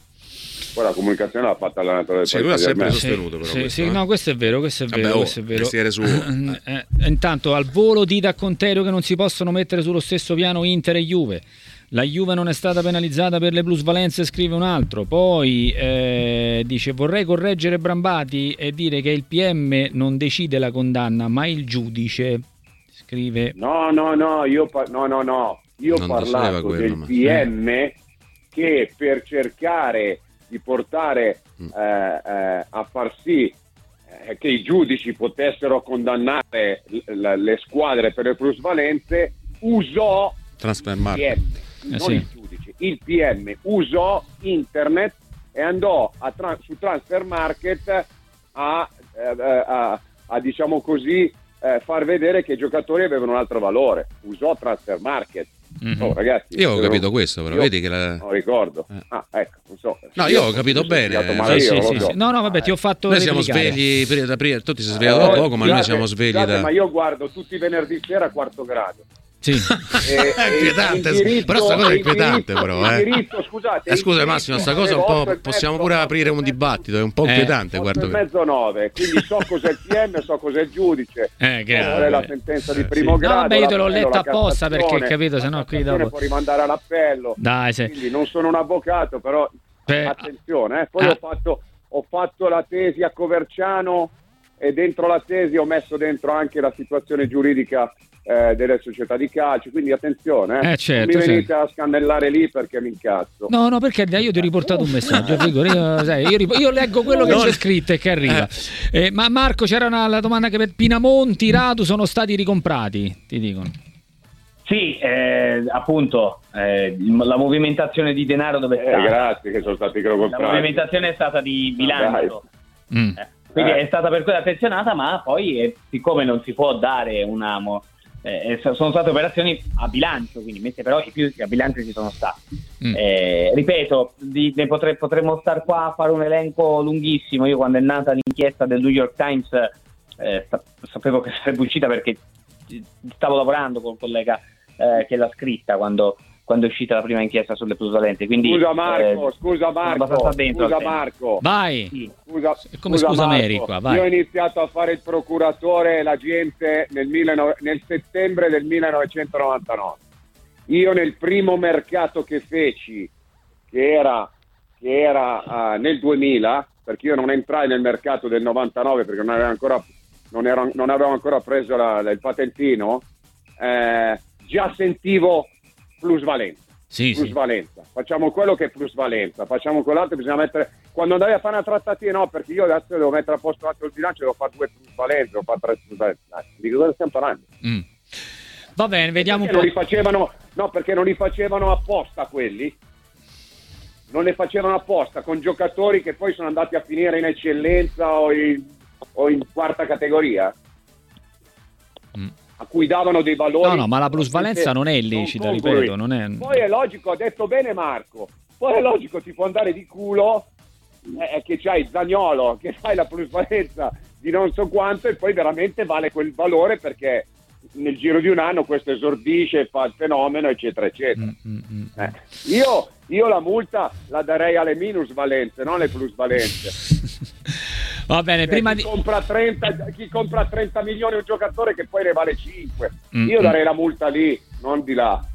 S2: Poi la comunicazione l'ha fatta l'allenatore del
S4: sì, lui ha sempre sostenuto però
S1: sì,
S4: questo,
S1: sì,
S4: eh?
S1: no, questo è vero, questo è vero,
S4: Vabbè,
S1: questo è vero.
S4: Mestiere suo.
S1: eh, eh, intanto al volo dita a Conterio che non si possono mettere sullo stesso piano Inter e Juve. La Juve non è stata penalizzata per le plusvalenze, scrive un altro. Poi eh, dice vorrei correggere Brambati e dire che il P M non decide la condanna ma il giudice, scrive.
S2: No, no, no, io par- no, no, no. Io ho parlato quello, del ma... P M eh. che per cercare di portare mm. eh, eh, a far sì eh, che i giudici potessero condannare l- l- le squadre per le plusvalenze usò
S4: Transfer
S2: il P M,
S1: eh,
S2: non
S1: sì.
S2: il giudice. Il P M usò internet e andò a tra- su Transfer Market a, eh, a, a diciamo così eh, far vedere che i giocatori avevano un altro valore. Usò Transfer Market. Mm-hmm. Oh, ragazzi,
S4: io ho capito questo, però
S2: io
S4: vedi che la...
S2: non ricordo.
S4: Eh.
S2: Ah, ecco, non so.
S4: No, io ho capito bene.
S2: Eh,
S1: sì,
S2: io,
S1: sì,
S2: so.
S1: sì. No, no, vabbè, ti ho fatto
S4: noi siamo
S1: replicare.
S4: svegli prima da prima, tu ti sei svegliato da poco, ma
S2: scusate,
S4: noi siamo svegli
S2: scusate,
S4: da...
S2: ma io guardo tutti i venerdì sera a quarto grado.
S1: Sì.
S2: E,
S4: è inquietante,
S2: diritto,
S4: però sta cosa è inquietante
S2: diritto,
S4: però eh.
S2: Diritto, scusate,
S4: eh, scusa Massimo, sta cosa un po' possiamo pure aprire un dibattito, è un po' inquietante,
S2: eh,
S4: guarda.
S2: mezzo nove, quindi so cos'è il P M, so cos'è il giudice,
S1: eh,
S2: so qual è la sentenza di primo
S1: sì.
S2: grado.
S1: No, vabbè, io te l'ho letta apposta perché
S2: capito,
S1: capito, sennò qui dopo
S2: può rimandare all'appello.
S1: Dai, sì.
S2: Quindi non sono un avvocato, però
S1: Beh,
S2: attenzione, eh. Poi
S1: ah.
S2: ho fatto ho fatto la tesi a Coverciano e dentro la tesi ho messo dentro anche la situazione giuridica eh, delle società di calcio, quindi attenzione, eh.
S1: Eh, certo,
S2: non mi venite
S1: certo.
S2: a scannellare lì perché mi incazzo.
S1: No, no, perché io ti ho riportato un messaggio, Rigore, io, sai, io, rip- io leggo quello che c'è scritto e che arriva. Eh, ma Marco, c'era una la domanda che per Pinamonti, Radu sono stati ricomprati, ti dicono.
S7: Sì, eh, appunto, eh, la movimentazione di denaro dove è
S2: Eh,
S7: stata?
S2: grazie che sono stati comprati.
S7: La movimentazione è stata di bilancio.
S1: Mm.
S7: Eh, quindi
S2: Eh.
S7: è stata per quello attenzionata, ma poi eh, siccome non si può dare una mo- eh, sono state operazioni a bilancio, quindi mentre però i più a bilancio ci sono stati.
S1: Mm.
S7: Eh, ripeto, di, ne potre, potremmo star qua a fare un elenco lunghissimo. Io quando è nata l'inchiesta del New York Times eh, sa- sapevo che sarebbe uscita perché stavo lavorando col collega eh, che l'ha scritta quando, quando è uscita la prima inchiesta sulle plusvalenze. Quindi,
S2: Scusa Marco,
S7: eh,
S2: scusa
S7: sono
S2: Marco,
S7: abbastanza dentro
S2: scusa
S7: al tema.
S2: Marco.
S1: Vai.
S7: Sì.
S2: Scusa,
S1: È come
S2: scusa
S1: scusa
S2: Marco,
S1: Mary qua, vai.
S2: Io ho iniziato a fare il procuratore e l'agente nel, millenovecento nel settembre del millenovecentonovantanove. Io nel primo mercato che feci, che era, che era uh, nel duemila, perché io non entrai nel mercato del novantanove perché non avevo ancora, non ero, non avevo ancora preso la, la, il patentino, eh, già sentivo plusvalenza.
S1: Sì, sì.
S2: Plusvalenza, facciamo quello che è plusvalenza, facciamo quell'altro, bisogna mettere, quando andavi a fare una trattativa, no, perché io adesso devo mettere a posto l'altro il bilancio, devo fare due plusvalenze, devo fare tre plusvalenze. Di cosa stiamo parlando?
S1: Mm. Va bene, vediamo un
S2: Perché
S1: po'.
S2: non li facevano, no, perché non li facevano apposta quelli, non le facevano apposta con giocatori che poi sono andati a finire in eccellenza o in, o in quarta categoria.
S1: Mm.
S2: A cui davano dei valori.
S1: No, no, ma la plusvalenza non è illecita,
S2: non
S1: ripeto,
S2: congrui.
S1: non è...
S2: Poi è logico, ha detto bene Marco, poi è logico, ti può andare di culo eh, che c'hai Zaniolo, che fai la plusvalenza di non so quanto e poi veramente vale quel valore perché nel giro di un anno questo esordisce, fa il fenomeno, eccetera, eccetera.
S1: Mm, mm, mm.
S2: Eh, io, io la multa la darei alle minusvalenze, non alle plusvalenze.
S1: Va bene,
S2: Cioè,
S1: prima
S2: chi,
S1: di...
S2: compra trenta, chi compra trenta milioni un giocatore che poi ne vale cinque,
S1: Mm,
S2: io
S1: mm.
S2: darei la multa lì, non di là.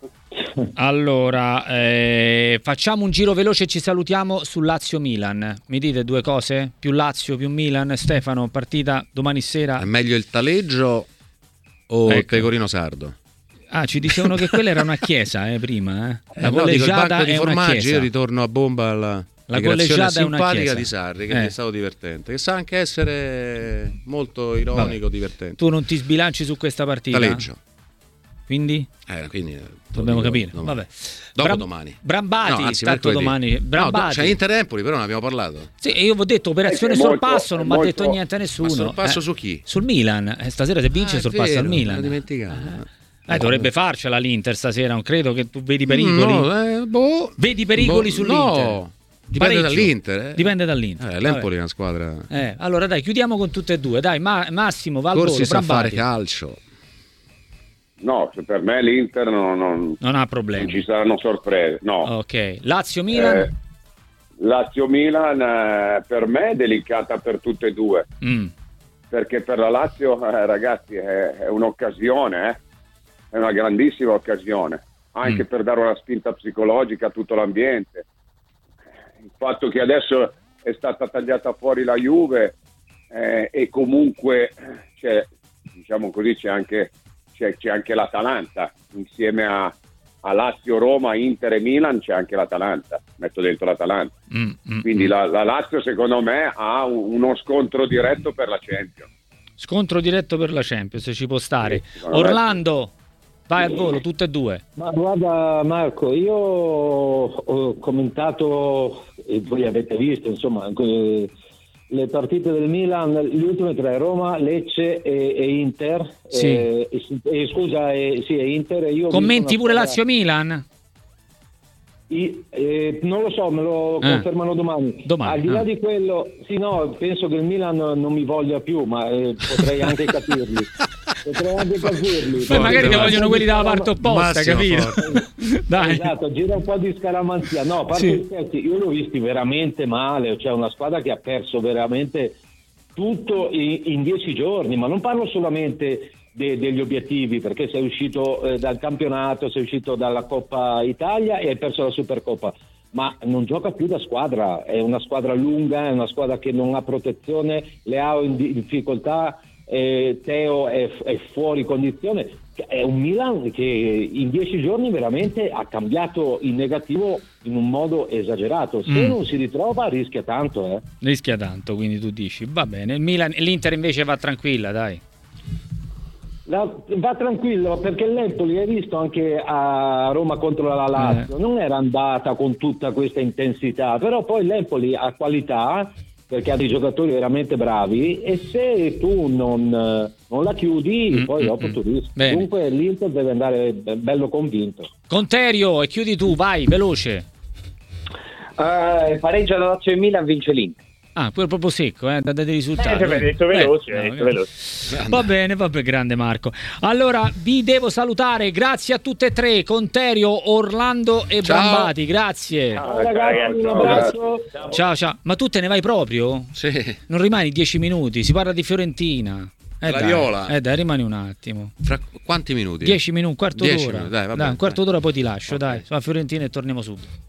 S1: Allora, eh, facciamo un giro veloce e ci salutiamo sul Lazio-Milan. Mi dite due cose? Più Lazio, più Milan. Stefano, partita domani sera.
S4: È meglio il taleggio o il
S1: Ecco.
S4: pecorino sardo?
S1: Ah, ci dicevano che quella era una chiesa, eh, prima. Eh? La
S4: Eh, no, dico, il
S1: collegiata
S4: banco di
S1: è una
S4: formaggi,
S1: chiesa.
S4: io ritorno a bomba alla
S1: La
S4: dichiarazione
S1: collegiata è una
S4: simpatica
S1: chiesa.
S4: di Sarri, che
S1: Eh.
S4: mi è stato divertente, che sa anche essere molto ironico,
S1: Vabbè.
S4: divertente.
S1: Tu non ti sbilanci su questa partita?
S4: Taleggio.
S1: Quindi?
S4: Eh, quindi eh, te lo
S1: Dobbiamo
S4: dico
S1: capire.
S4: domani.
S1: Vabbè.
S4: Dopo
S1: Bram-
S4: domani.
S1: Brambati,
S4: No, anzi,
S1: tanto
S4: mercoledì.
S1: domani.
S4: No,
S1: Brambati.
S4: c'è Inter-Empoli, però non abbiamo parlato.
S1: Sì, io vi ho detto operazione
S2: Eh, che è molto-
S1: sorpasso, non
S2: è
S1: mi ha
S2: molto-
S1: detto niente a nessuno.
S4: Ma sorpasso
S1: Eh,
S4: su chi?
S1: Sul Milan. Eh, stasera se vince
S4: Ah, è
S1: sorpassa
S4: vero,
S1: al
S4: me
S1: Milan.
S4: l'ho dimenticato.
S1: Eh, dovrebbe farcela l'Inter stasera, non credo che tu vedi pericoli.
S4: No, eh, boh.
S1: Vedi pericoli
S4: Boh,
S1: sull'Inter?
S4: No, dipende
S1: Pareggio.
S4: dall'Inter. Eh.
S1: Dipende dall'Inter.
S4: Eh, L'Empoli è una squadra.
S1: Eh, allora dai, chiudiamo con tutte e due. Dai, Ma- Massimo, va al
S4: Corsi
S1: volo,
S4: sa fare
S1: Brambati.
S4: calcio.
S2: No, se per me l'Inter non, non-
S1: Non ha
S2: non
S1: problemi.
S2: ci saranno sorprese. No.
S1: Ok, Lazio-Milan?
S2: Eh, Lazio-Milan eh, per me è delicata per tutte e due,
S1: Mm.
S2: perché per la Lazio, eh, ragazzi, è, è un'occasione, eh? È una grandissima occasione, anche
S1: Mm.
S2: per dare una spinta psicologica a tutto l'ambiente. Il fatto che adesso è stata tagliata fuori la Juve eh, e comunque c'è, diciamo così, c'è anche, c'è, c'è anche l'Atalanta insieme a, a Lazio, Roma, Inter e Milan, c'è anche l'Atalanta, metto dentro l'Atalanta.
S1: Mm, mm,
S2: Quindi
S1: mm.
S2: la, la Lazio secondo me ha un- uno scontro diretto per la Champions.
S1: Scontro diretto per la Champions, ci può stare.
S2: Sì, secondo me.
S1: Orlando, vai al volo, tutte e due.
S3: Ma guarda Marco, io ho commentato, e voi avete visto, insomma, eh, le partite del Milan, le ultime tre, Roma, Lecce e, e Inter.
S1: Sì.
S3: Eh, e- e- scusa, e, sì, e Inter. E io ho
S1: Commenti
S3: visto
S1: pure
S3: una squadra-
S1: Lazio-Milan?
S3: I- eh, non lo so, me lo
S1: Eh.
S3: confermano domani.
S1: Domani,
S3: Al di là
S1: ah.
S3: di quello, sì, no, penso che il Milan non mi voglia più, ma eh, potrei anche capirli. Potrei anche capirli.
S1: Poi magari
S3: Gira
S1: ne
S3: un
S1: vogliono
S3: po'
S1: quelli
S3: di
S1: dalla parte
S3: scaram-
S1: opposta,
S4: Massimo
S1: capito?
S4: Forte.
S1: Dai.
S3: Esatto, gira un po' di scaramanzia. No, a parte
S1: Sì.
S3: gli scherzi, io l'ho visti veramente male, cioè una squadra che ha perso veramente tutto in, in dieci giorni, ma non parlo solamente de- degli obiettivi, perché sei uscito eh, dal campionato, sei uscito dalla Coppa Italia e hai perso la Supercoppa, ma non gioca più da squadra, è una squadra lunga, è una squadra che non ha protezione, le ha in di- difficoltà eh, Teo è, è fuori condizione. È un Milan che in dieci giorni veramente ha cambiato in negativo in un modo esagerato. Se mm. non si ritrova rischia tanto. Eh.
S1: Rischia tanto, quindi tu dici, va bene. Il Milan, l'Inter invece va tranquilla, dai.
S3: La, va tranquillo, perché l'Empoli, hai visto anche a Roma contro la Lazio, eh. non era andata con tutta questa intensità, però poi l'Empoli ha qualità, perché ha dei giocatori veramente bravi, e se tu non, non la chiudi mm, poi dopo mm, tu rischi. Bene. Dunque l'Inter deve andare bello convinto.
S1: Conterio, e chiudi tu, vai, veloce.
S7: Uh, pareggia la Lazio e Milan, vince l'Inter.
S1: Ah, quello proprio secco, eh, da dei risultati.
S7: Eh, detto veloce, eh, detto veloce.
S1: Va bene, va bene, grande Marco. Allora, vi devo salutare, grazie a tutte e tre, Conterio, Orlando e ciao. Brambati, grazie.
S3: Ciao ragazzi, un abbraccio.
S1: Ciao. ciao, ciao. Ma tu te ne vai proprio?
S4: Sì.
S1: Non rimani dieci minuti, si parla di Fiorentina. Eh
S4: la
S1: dai,
S4: Viola.
S1: Eh dai, rimani un attimo.
S4: Fra quanti minuti?
S1: Dieci minuti, un quarto
S4: Dieci
S1: d'ora.
S4: minuti, dai, vabbè,
S1: dai, un quarto
S4: dai.
S1: d'ora poi ti lascio,
S4: okay.
S1: dai. Sulla Fiorentina e torniamo subito.